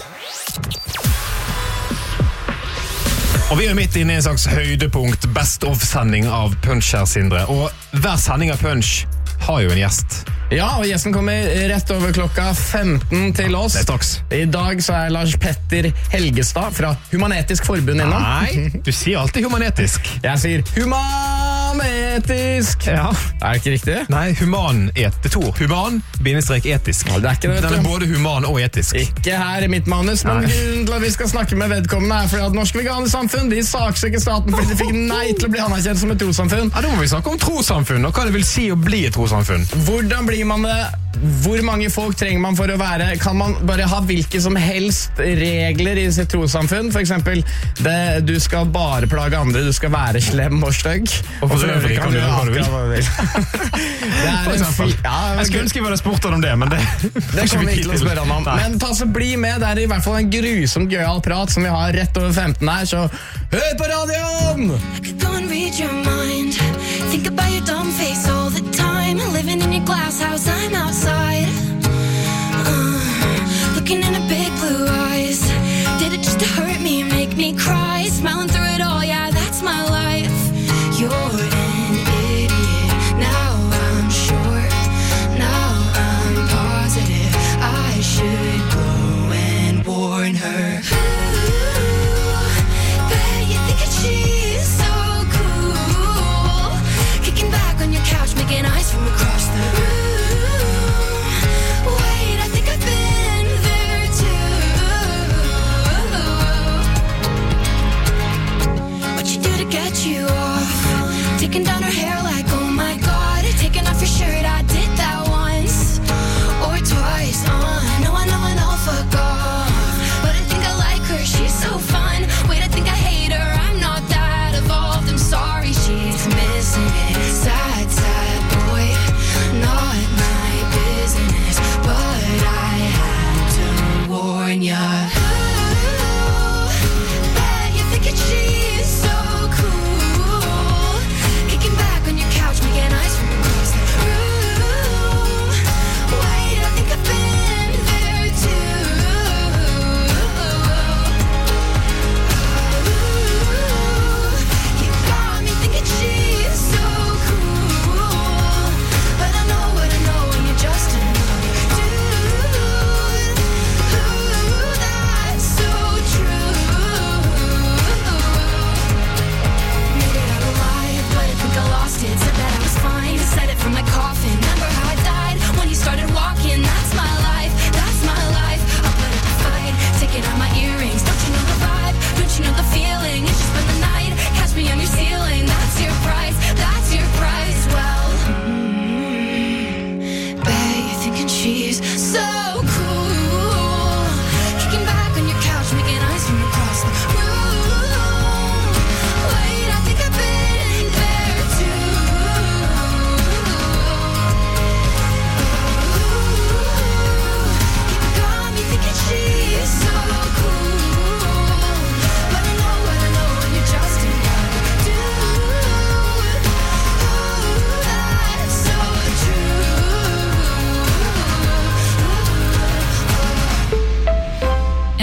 A: Og vi er midt inne i en slags høydepunkt, best of-sending av Punch her, Sindre. Og hver sending av Punch har jo en gjest.
B: Ja, og gjesten kommer rett over klokka femten til oss.
A: Det er straks.
B: I dag så er Lars Petter Helgestad fra Human-Etisk Forbund innom.
A: Nei, du sier alltid humanetisk.
B: Jeg sier humanetisk.
A: Ja.
B: Er det ikke riktig?
A: Nei, human-et. Det er to. Human, bindestrek etisk.
B: Ja, det er ikke det, vet du.
A: Den er både human og etisk.
B: Ikke her i mitt manus, men
A: Nei.
B: grunnen til at vi skal snakke med vedkommende er fordi at Norsk Veganersamfunn, de saksøker staten fordi de fikk nei til å bli anerkjent som et trossamfunn.
A: Ja, da må vi snakke om trossamfunn, og hva det vil si å bli et trossamfunn.
B: Hvordan blir man det? Hvor mange folk trenger man for å være? Kan man bare ha hvilke som helst regler i sitt trossamfunn? For eksempel, det, du skal bare plage andre, du skal være slem og stygg.
A: Og for øvrig kan du gjøre hva du vil.
B: Det er en fi... Ja,
A: jeg skulle ønske vi hadde spurt om det, men det...
B: Det kommer vi ikke til å spørre han om. Men ta så bli med, det er i hvert fall en grusomt gøyal prat som vi har rett over femten her, så hør på radioen!
F: Go and read your mind. Think about your dumb face all the time. Living in your glass house, I'm outside. Uh, looking in her big blue eyes. Did it just to hurt me, make me cry? Smiling through it all, yeah, that's my life. You're an idiot. Now I'm sure. Now I'm positive. I should go and warn her. Making eyes from across the room. Wait, I think I've been there too.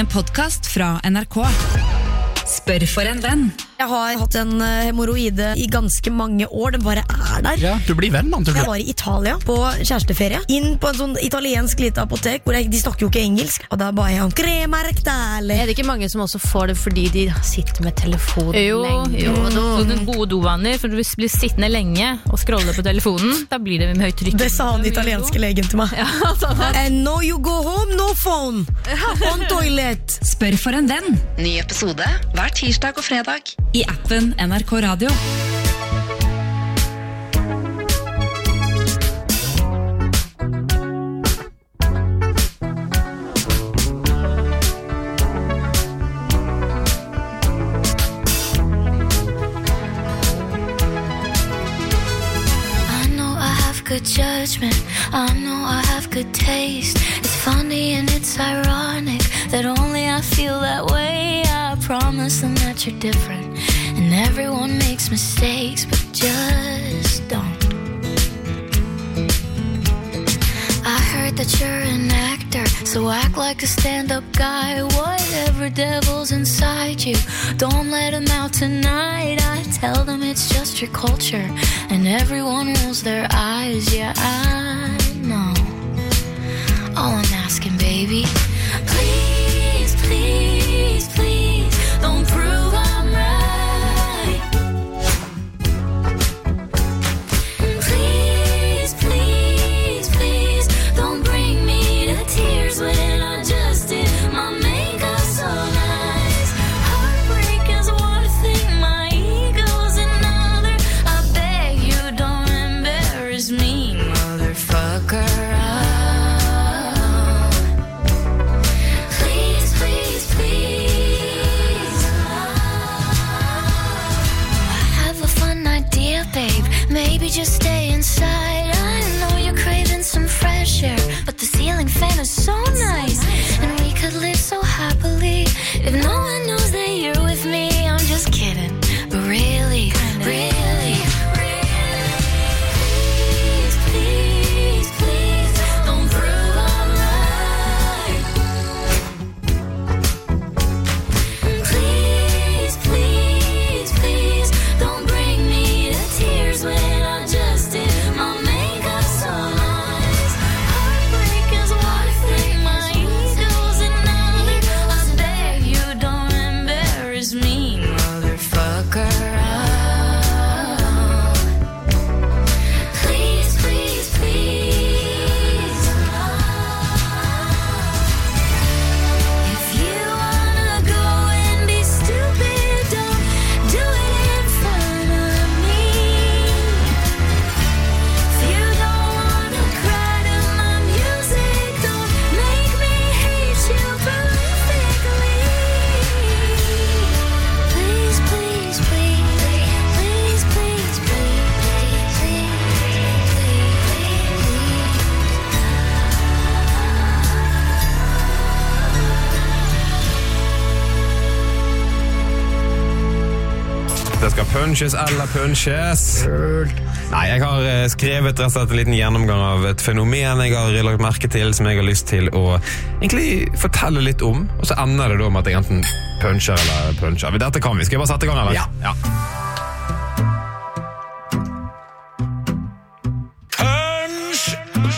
L: En podcast fra N R K. Spør for en venn.
M: Jeg har hatt en hemoroide i ganske mange år. Den bare er der.
B: Ja, du blir venn, man.
M: Jeg var i Italia på kjæresteferie. Inn på en sånn italiensk lite apotek hvor jeg, de snakker jo ikke engelsk. Og da ba jeg om crema rectale.
N: Er det ikke mange som også får det fordi de sitter med telefonen
O: jo,
N: lenge?
O: Jo, jo. Så gode dovaner, for du blir sittende lenge og scrolle på telefonen. Da blir det med høyt trykk.
M: Det sa den italienske legen til meg.
O: Ja, sånn.
M: And no you go home, no phone. On toilet.
L: Spør for en venn.
P: Ny episode hver tirsdag og fredag.
L: I appen N R K Radio.
F: Good judgment, I know I have good taste. It's funny and it's ironic that only I feel that way. I promise them that you're different, and everyone makes mistakes, but just don't. I heard that you're an actor, so act like a stand-up guy. Whatever devil's inside you, don't let him out tonight. I tell them it's just your culture, and everyone rolls their eyes. Yeah, I know. All I'm asking, baby, please, please, please, don't prove I'm right. Please, please, please, don't bring me to tears when I just did my makeup so nice. Heartbreak is one thing, my ego's another. I beg you don't embarrass me, motherfucker. Please, please, please. I have a fun idea, babe. Maybe just stay inside. I know you're craving some fresh air, but the ceiling fan is so nice, and we could live so happily if no one knows that you're with me. I'm just kidding, but really, really, please, please, please, don't prove I'm right. Please, please, please, don't bring me to tears when I just did my makeup so nice. Heartbreak is one thing, my ego's another. I beg you don't embarrass me, motherfucker. Please, please, please. If you wanna go and be stupid, don't do it in front of me. If you don't wanna cry to my music, don't make me hate you perfectly. Please, please, please, please, please, please, please, please.
A: Det skal punches eller punches. Nei, jeg har eh, skrevet rett og slett en liten gjennomgang av et fenomen jeg har lagt merke til, som jeg har lyst til å egentlig fortelle litt om, og så ender det da med at jeg enten puncher eller puncher. Dette kan vi. Skal vi bare sette i gang, eller?
B: Ja.
A: Ja.
G: Punch!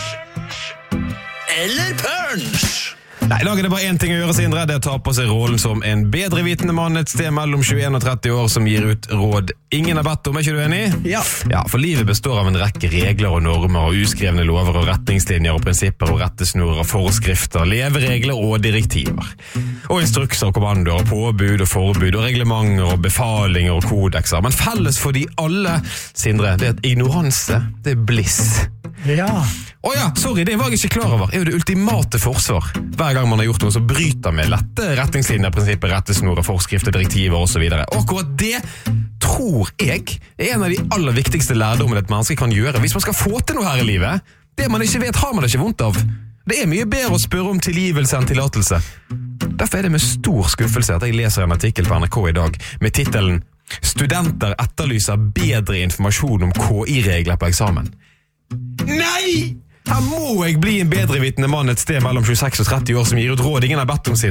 G: Eller punch?
A: Nei, i dag er det bare en ting å gjøre, Sindre. Det er å ta på seg rollen som en bedrevitende mann et sted mellom tjueen og tretti år som gir ut råd ingen har bedt om. Er ikke du enig?
B: Ja.
A: Ja, for livet består av en rekke regler og normer og uskrevne lover og retningslinjer og prinsipper og rettesnorer og forskrifter, leveregler og direktiver. Og instrukser og kommandoer og påbud og forbud og reglementer og befalinger og kodekser. Men felles for de alle, Sindre, det er at ignoranse, det er bliss.
B: Ja.
A: Å ja, sorry, det var jeg ikke klar over. Det er jo det ultimate forsvar. Hver gang man har gjort noe som bryter med lette retningslinjer, prinsipper, rettesnorer, forskrifter, direktiver og så videre. Og akkurat det tror jeg er en av de aller viktigste lærdommene et menneske kan gjøre hvis man skal få til noe her i livet. Det man ikke vet, har man ikke vondt av. Det er mye bedre å spørre om tilgivelse enn tillatelse. Derfor er det med stor skuffelse at jeg leser en artikkel på N R K i dag med titelen «Studenter etterlyser bedre informasjon om K I-regler på eksamen». Nei! Her må jeg bli en bedrevitende mann et sted mellom tjueseks og tretti år som gir ut råd ingen har bedt om, Sindre.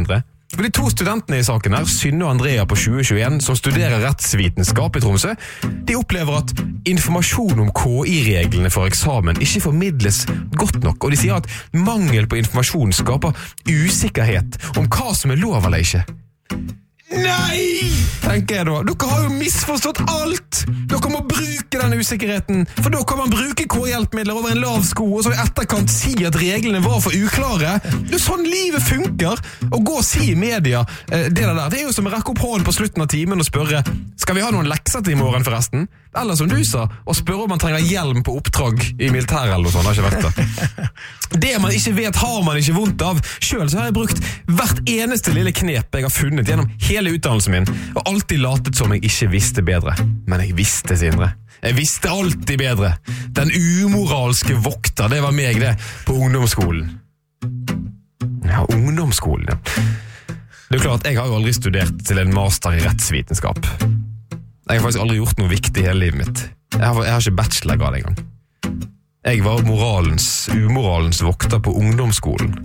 A: For de to studentene i saken her, Synne og Andrea på tjue tjueen, som studerer rettsvitenskap i Tromsø, de opplever at informasjon om K I-reglene for eksamen ikke formidles godt nok, og de sier at mangel på informasjon skaper usikkerhet om hva som er lov eller ikke. Nei, tenker jeg da. Dere har jo misforstått alt. Dere må bruke den usikkerheten, for da kan man bruke K I-hjelpemidler over en lav sko, og så i etterkant si at reglene var for uklare. Det er sånn livet funker. Å gå og si i media eh, det der, det er jo som å rekke opp hånden på slutten av timen og spørre, skal vi ha noen lekser til i morgen forresten? Eller som du sa, å spørre om man trenger hjelm på oppdrag i militæret eller noe sånt, har ikke vært det. Det man ikke vet har man ikke vondt av. Selv så har jeg brukt hvert eneste lille knep jeg har funnet gjennom hele utdannelsen min, og alltid latet som jeg ikke visste bedre. Men jeg visste, Sindre. Jeg visste alltid bedre. Den umoralske vokter, det var meg det, på ungdomsskolen. Ja, ungdomsskolen, ja. Det er klart, jeg har jo aldri studert til en master i rettsvitenskap. Jeg har faktisk aldri gjort noe viktig i hele livet mitt. Jeg har, jeg har ikke bachelorgrad engang. Jeg var moralens, umoralens vokter på ungdomsskolen.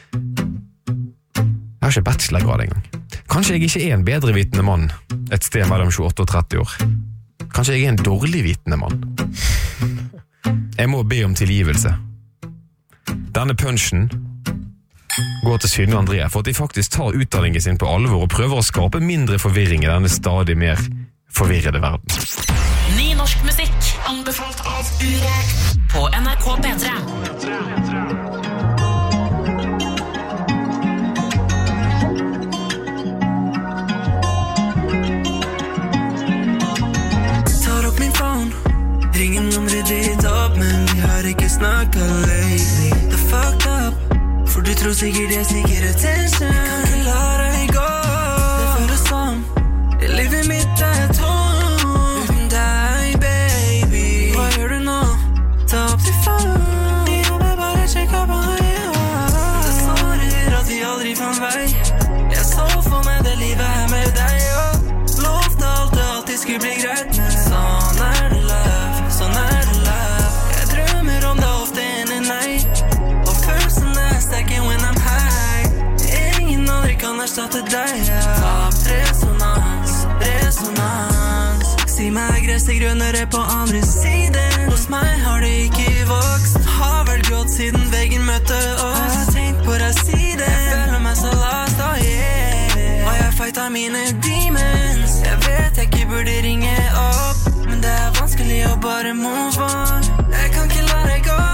A: Jeg har ikke bachelorgrad engang. Kanskje jeg ikke er en bedrevitende mann et sted mellom tjueåtte og tretti år. Kanskje jeg er en dårligvitende mann. Jeg må be om tilgivelse. Denne punchen går til Synne og Andrea for at de faktisk tar utdanningen sin på alvor og prøver å skape mindre forvirring i denne stadig mer forvirrede verden.
Q: Ny norsk musikk anbefalt av Urek på N R K P tre.
I: Tar opp min phone, ringer numre ditt opp, men vi har ikke snakket lately. The fucked up, for du tror sikkert jeg stikker attention. Kan ikke la deg gå, det føles som livet mitt er tom uten deg, baby. Hva gjør du nå? Ta opp til faen. Jeg vil bare sjekke på meg. Det sårer at vi aldri fant vei. Jeg så for meg det livet her med deg, og lovte alt det alltid skulle bli greit. Men sånn er det love, sånn er det love. Jeg drømmer om det ofte enn en nei, og følelsen er sterken when I'm high. Ingen aldri kan erstatte deg. Tapt resonans, resonans. Si meg gresset grønnere på andre siden. Hos meg har det ikke vokst. Har vel grått siden veggen møtte oss. Jeg har tenkt på deg siden. Jeg føler meg så lost, oh yeah. Og jeg fighter mine demons. Jeg vet jeg ikke burde ringe opp, men det er vanskelig å bare move on. Jeg kan ikke la deg gå.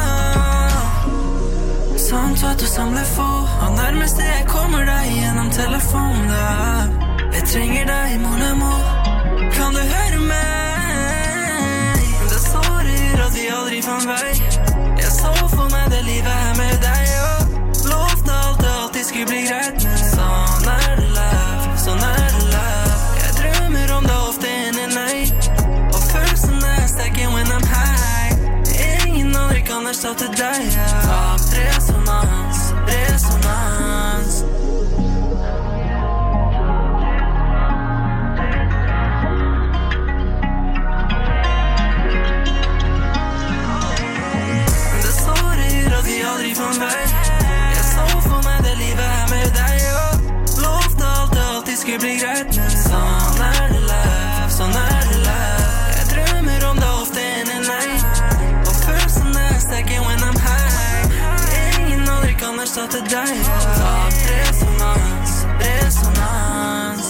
I: Sånn at du samler få, og nærmest det jeg kommer deg gjennom telefonen da. Jeg trenger deg, mon amour. Kan du høre meg? Det sårer at vi aldri fant vei. Jeg så for meg det livet her med deg, og lovte alt det alltid skulle bli greit. Men sånn er det love, sånn er det love. Jeg drømmer om det ofte enn en nei, og følelsen er sterken when I'm high. Ingen aldri kan erstatte deg. Tapt resonans, resonans. Aldri fant vei. Jeg så for meg det livet her med deg, og lovte alt det alltid skulle bli greit. Men sånn er det love, sånn er det love. Jeg drømmer om det ofte enn en nei, og følelsen er sterken when I'm high. Ingen aldri kan erstatte deg. Tapt resonans, resonans.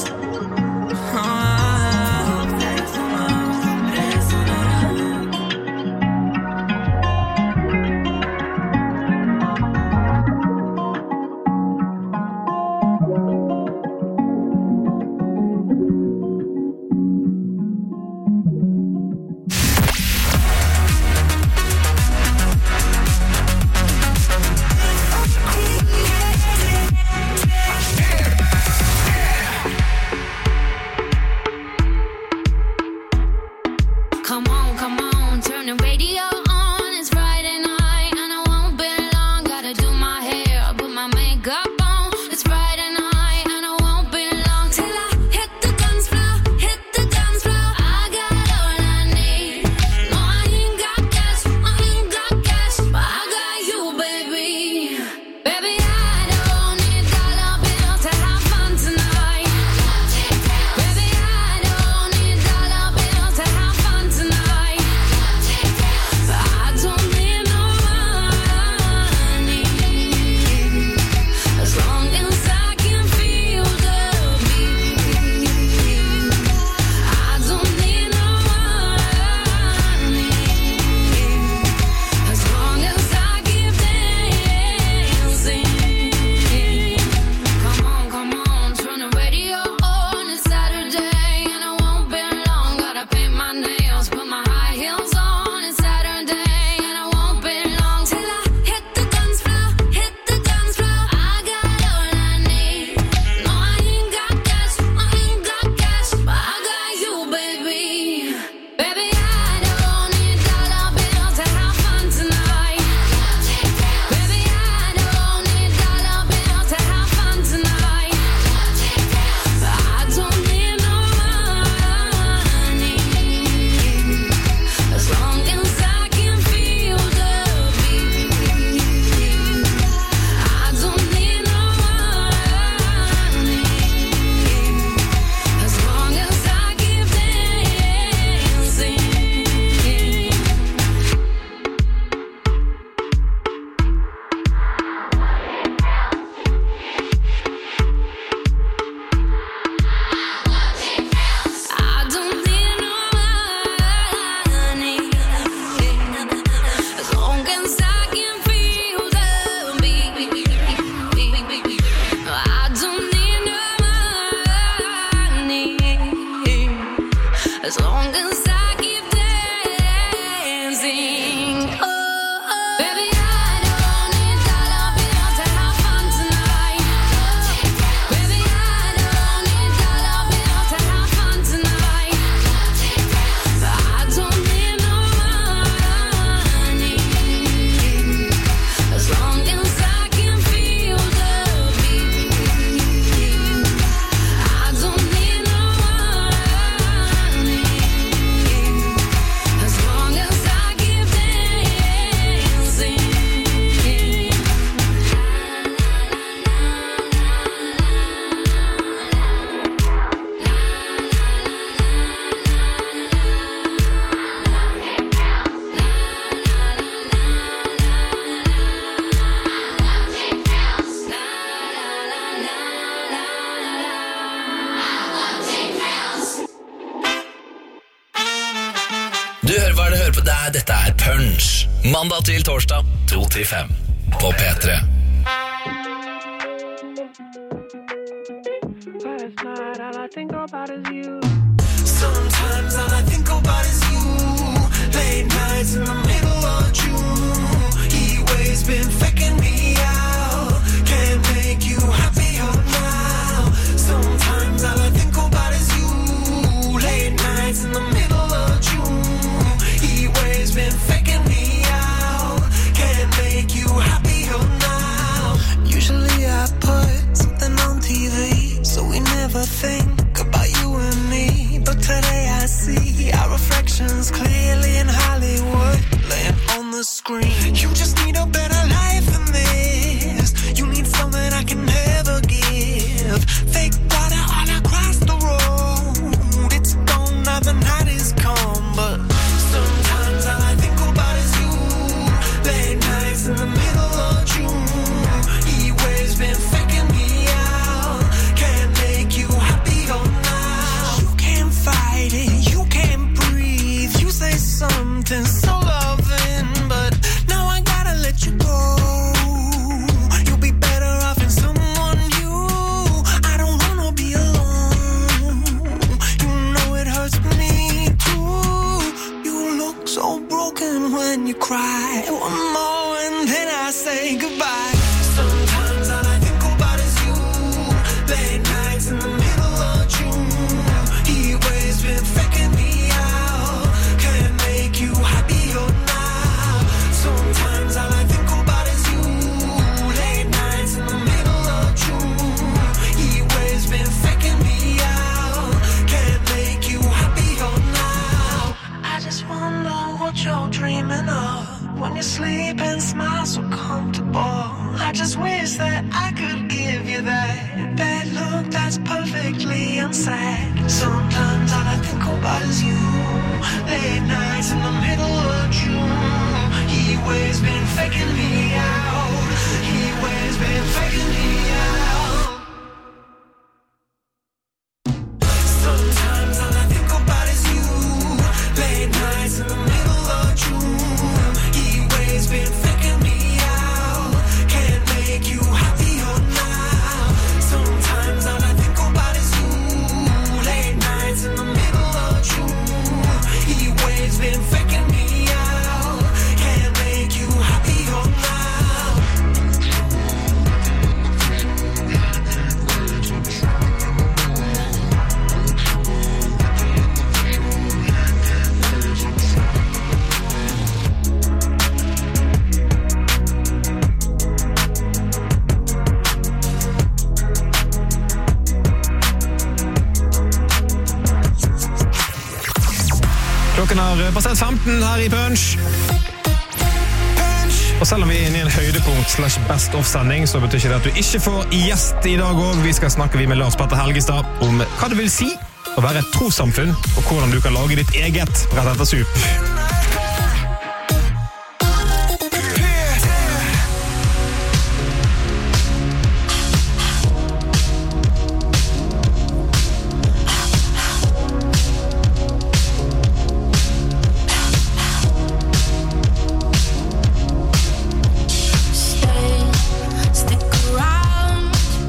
F: as long as I keep dancing. Oh, oh. Baby, I don't need dollar bills to have fun tonight. Baby, I don't need dollar bills to have fun tonight. I don't need no money as long as I can feel the beat. I don't need no money as long as I keep dancing.
G: Du hører hva du hører på der. Dette er Punch. Mandag til torsdag, to til fem. På P tre.
C: Sometimes all I think about is you. Late nights in the middle of June. He waves been faking me out. Can't make you happier now. Sometimes all I think about is you. Late nights in the middle of June. He waves been faking me out. Can't make you happier now. Usually I put something on T V, so we never think about you and me. But today I see our reflections clearly in Hollywood, laying on the screen. You just need a better life than this. You need something I can never give. Fake water all across the road. It's gone now, the night is come. But sometimes all I think about is you. Late nights in the middle of June. He waves been faking me out. Can't make you happier now. You can't fight it, you can't breathe. You say something so loving, but now I gotta let you go. You'll be better off in someone new. I don't wanna be alone. You know it hurts me too. You look so broken when you cry. One more and then I say goodbye. Sometimes all I think about is you. Late nights in the middle of June. He waves been faking me out. Can't make you happier now. Sometimes all I think about is you. Late nights in the middle of June. He waves been faking me out. Can't make you happier now. I just wonder what you're dreaming of when you sleep and smile so comfortable. I just wish that I could give you that bad look that's perfectly unsaid. Sometimes all I think about is you. Late nights in the middle of June. He waves been faking me out. He waves been faking me out. Sometimes all I think about is you. Late nights in the middle of June. He waves been faking me out. Can't make you happier now. Sometimes all I think about is you. Late nights in the middle of June. He waves been faking me out. Can't make you happier now.
A: Klokken har passert femten her i Punch. Og selv om vi er inne i en høydepunkt slash best of-sending, så betyr ikke det at du ikke får gjest i dag også. Vi skal snakke vi med Lars Petter Helgestad om hva det vil si å være et trossamfunn, og hvordan du kan lage ditt eget rett etter sup.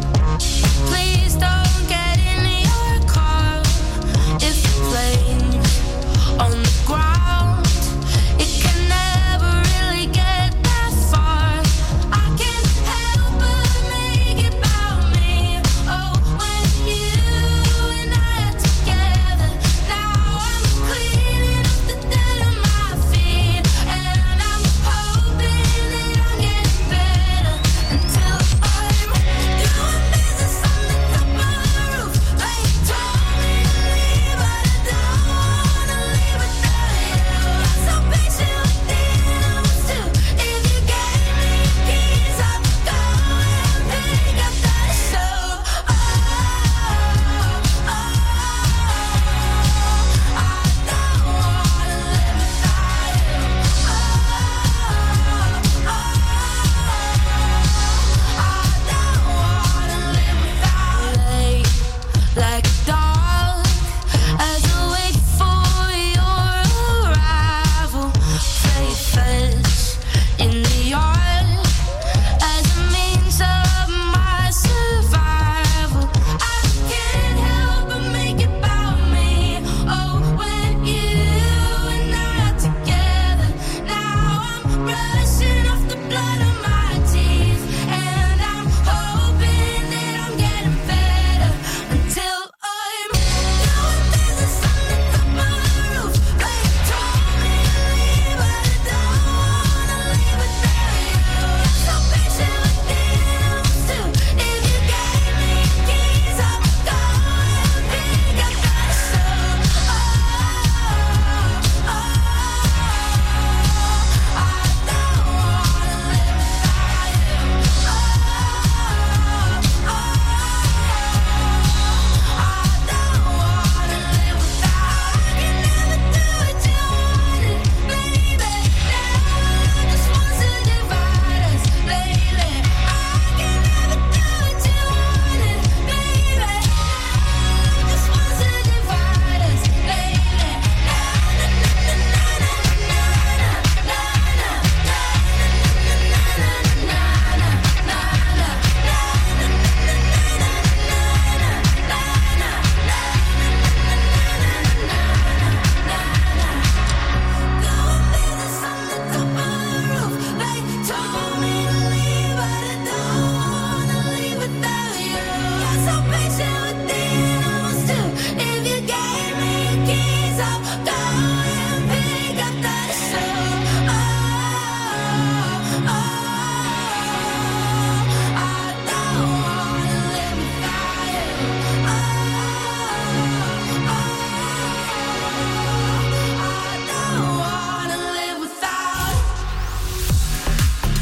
F: Please don't get in your car if you're playing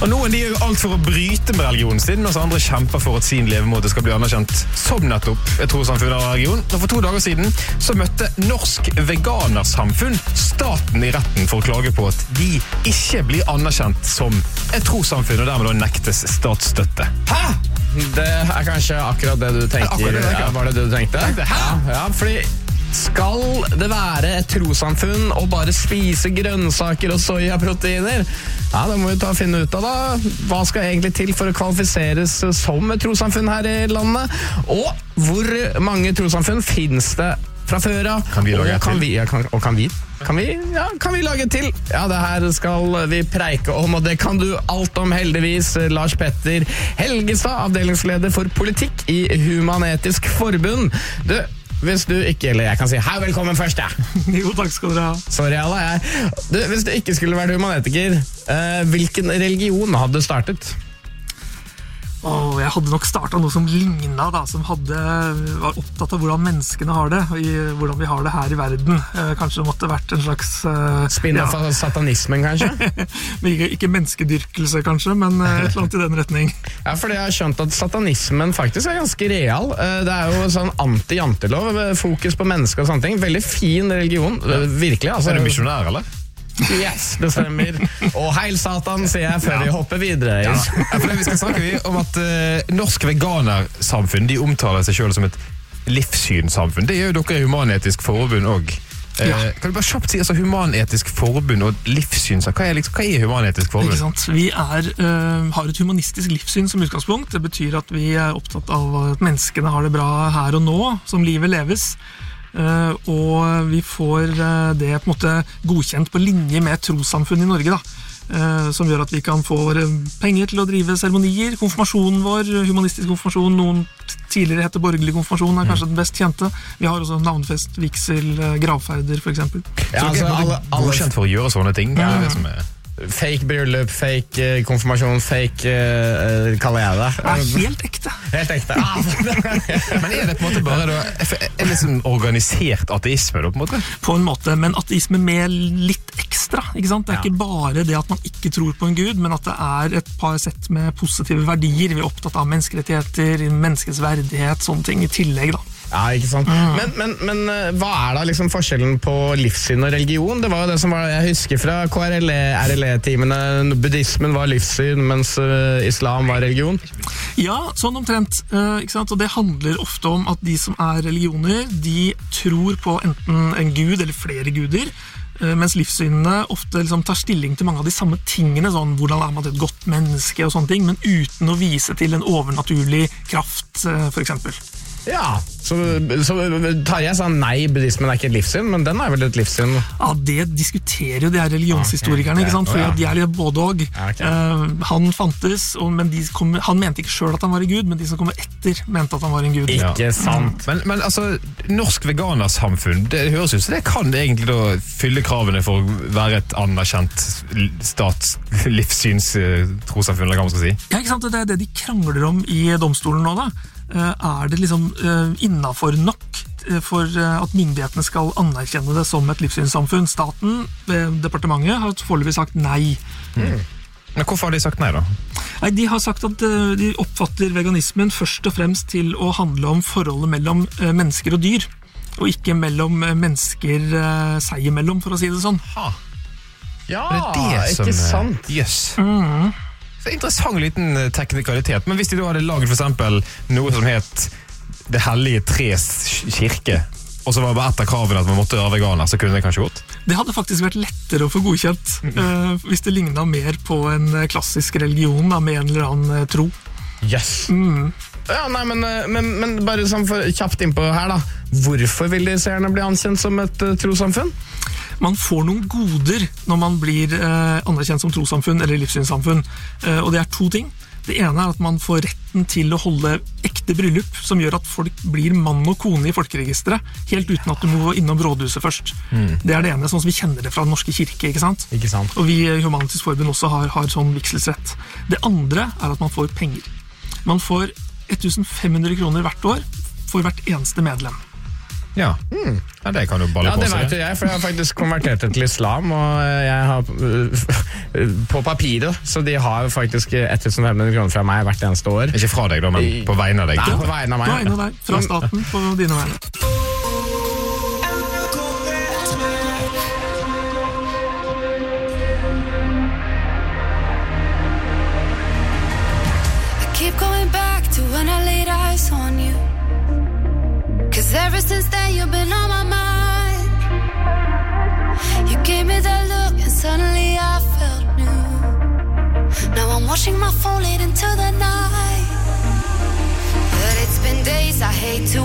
A: Og noen de gjør alt for å bryte med religionen sin, mens andre kjemper for at sin levemåte skal bli anerkjent som nettopp et trossamfunn av religion. Og for to dager siden så møtte Norsk Veganersamfunn staten i retten for å klage på at de ikke blir anerkjent som et trossamfunn, og dermed da nektes statsstøtte.
B: Hæ? Det er kanskje akkurat det du tenker.
A: Det det,
B: ja, var det det du tenkte?
A: tenkte Hæ?
B: Ja, ja, fordi skal det være et trossamfunn og bare spise grønnsaker og sojaproteiner? Ja, da må vi ta og finne ut av da. Hva skal egentlig til for å kvalifiseres som et trossamfunn her i landet? Og hvor mange trossamfunn finnes det fra før av?
A: Kan vi lage et til?
B: Vi, ja, kan, og kan vi? Kan vi? Ja, kan vi lage til? Ja, det her skal vi preike om, og det kan du alt om heldigvis. Lars Petter Helgestad, avdelingsleder for politikk i Human-Etisk Forbund. Du, hvis du ikke, eller jeg kan si hei, velkommen først, ja.
R: Jo, takk skal dere ha.
B: Sorry, alle, jeg. Du, hvis du ikke skulle vært humanetiker, eh, hvilken religion hadde du startet?
R: Og jeg hadde nok startet noe som lignet da, som hadde, var opptatt av hvordan menneskene har det, og i, hvordan vi har det her i verden. Eh, kanskje det måtte vært en slags... Eh,
B: Spinn-off av ja. Satanismen, kanskje?
R: men ikke, ikke menneskedyrkelse, kanskje, men eh, et eller annet i den retning.
B: Ja, fordi jeg har skjønt at satanismen faktisk er ganske real. Eh, det er jo sånn anti-jantelov, fokus på mennesker og sånne ting. Veldig fin religion, eh, virkelig. Altså,
A: er du misjonær, eller?
B: Yes, det stemmer. Og heil satan, sier jeg før ja. vi hopper videre.
A: Ja. Ja, for det vi skal snakke om at uh, Norsk Veganersamfunn, de omtaler seg selv som et livssynssamfunn. Det gjør jo dere i Human-Etisk Forbund også. Uh, ja. Kan du bare kjapt si, altså Human-Etisk Forbund og livssyns, hva er, liksom, hva er Human-Etisk Forbund?
R: Ikke sant? Vi er, uh, har et humanistisk livssyn som utgangspunkt. Det betyr at vi er opptatt av at menneskene har det bra her og nå, som livet leves. Uh, og vi får uh, det på en måte godkjent på linje med et trossamfunn i Norge da, uh, som gjør at vi kan få penger til å drive seremonier, konfirmasjonen vår, humanistisk konfirmasjon, noen tidligere heter borgerlig konfirmasjon, er kanskje den best kjente. Vi har også navnfest, vigsel, uh, gravferder for eksempel.
A: Ja, altså, alle, alle godkjent for å gjøre sånne ting. Ja. Det som er
B: fake bryllup, fake uh, konfirmasjon, fake uh, kaller jeg det.
R: Det er helt ekte.
B: Helt ekte.
A: Men er det på en måte bare da, er det sånn organisert ateisme da, på en måte?
R: På en måte, men ateisme med litt ekstra, ikke sant? Det er ja. ikke bare det at man ikke tror på en gud, men at det er et par sett med positive verdier. Vi er opptatt av menneskerettigheter, menneskets verdighet, sånne ting i tillegg da.
B: Ja, ikke sant? Mm. Men, men, men hva er da liksom forskjellen på livssyn og religion? Det var jo det som var, jeg husker fra K R L E-timene, buddhismen var livssyn, mens uh, islam var religion.
R: Ja, sånn omtrent, uh, ikke sant? Og det handler ofte om at de som er religioner, de tror på enten en gud eller flere guder, uh, mens livssynene ofte liksom tar stilling til mange av de samme tingene, sånn hvordan er man et godt menneske og sånne ting, men uten å vise til en overnaturlig kraft, uh, for eksempel.
B: Ja, så, så Tarjei sa nei, buddhismen er ikke et livssyn, men den er vel et livssyn?
R: Ja, det diskuterer jo de her religionshistorikerne, ikke sant? For
B: ja.
R: de er litt både og. Ja, okay. uh, han fantes, og, men de kom, han mente ikke selv at han var en gud, men de som kommer etter mente at han var en gud.
B: Ikke sant.
A: Men, men altså, Norsk Veganersamfunn, det høres ut så det kan det egentlig da fylle kravene for å være et anerkjent stats-livssyns trossamfunn, eller hva man skal si?
R: Ja, ikke sant? Det er det de krangler om i domstolen nå da. Er det liksom innenfor nok for at myndighetene skal anerkjenne det som et livssynssamfunn? Staten, departementet, har foreløpig sagt nei.
A: Mm. Men hvorfor har de sagt nei da?
R: Nei, de har sagt at de oppfatter veganismen først og fremst til å handle om forholdet mellom mennesker og dyr, og ikke mellom mennesker seg imellom, for å si det sånn.
B: Ha. Ja,
A: det er det som,
B: ikke sant?
A: Yes.
R: Mhm.
A: Det er en interessant liten teknikalitet, men hvis de da hadde laget for eksempel noe som het Det hellige tres kirke, og så var det bare et av kravene at man måtte være veganer, så kunne det kanskje gått?
R: Det hadde faktisk vært lettere å få godkjent, mm. uh, hvis det lignet mer på en klassisk religion, da, med en eller annen uh, tro.
B: Yes.
R: Mm.
B: Ja, nei, men, men, men bare sånn for kjapt innpå her da, hvorfor vil de seerne bli anerkjent som et uh, trossamfunn?
R: Man får noen goder når man blir eh, anerkjent som trossamfunn eller livssynssamfunn, eh, og det er to ting. Det ene er at man får retten til å holde ekte bryllup, som gjør at folk blir mann og kone i folkeregisteret, helt uten at du må innom rådhuset først. Mm. Det er det ene, sånn som vi kjenner det fra Den norske kirke, ikke sant?
B: Ikke sant.
R: Og vi i Human-Etisk Forbund også har, har sånn vigselsrett. Det andre er at man får penger. Man får tusen fem hundre kroner hvert år for hvert eneste medlem.
A: Ja, mm. ja det kan du balle
B: ja,
A: på
B: det
A: seg.
B: vet jo jeg, for jeg har faktisk konvertert til islam, og jeg har på papiret, så de har faktisk femten hundre kroner fra meg hvert eneste år.
A: Ikke fra deg da, men på vegne av deg.
B: Nei, på vegne av meg.
R: På vegne av deg, fra staten på dine vegne.
F: Keep going back to when I laid eyes on you. Cause ever since then you've been on my mind. You gave me that look and suddenly I felt new. Now I'm watching my phone late into the night. But it's been days, I hate to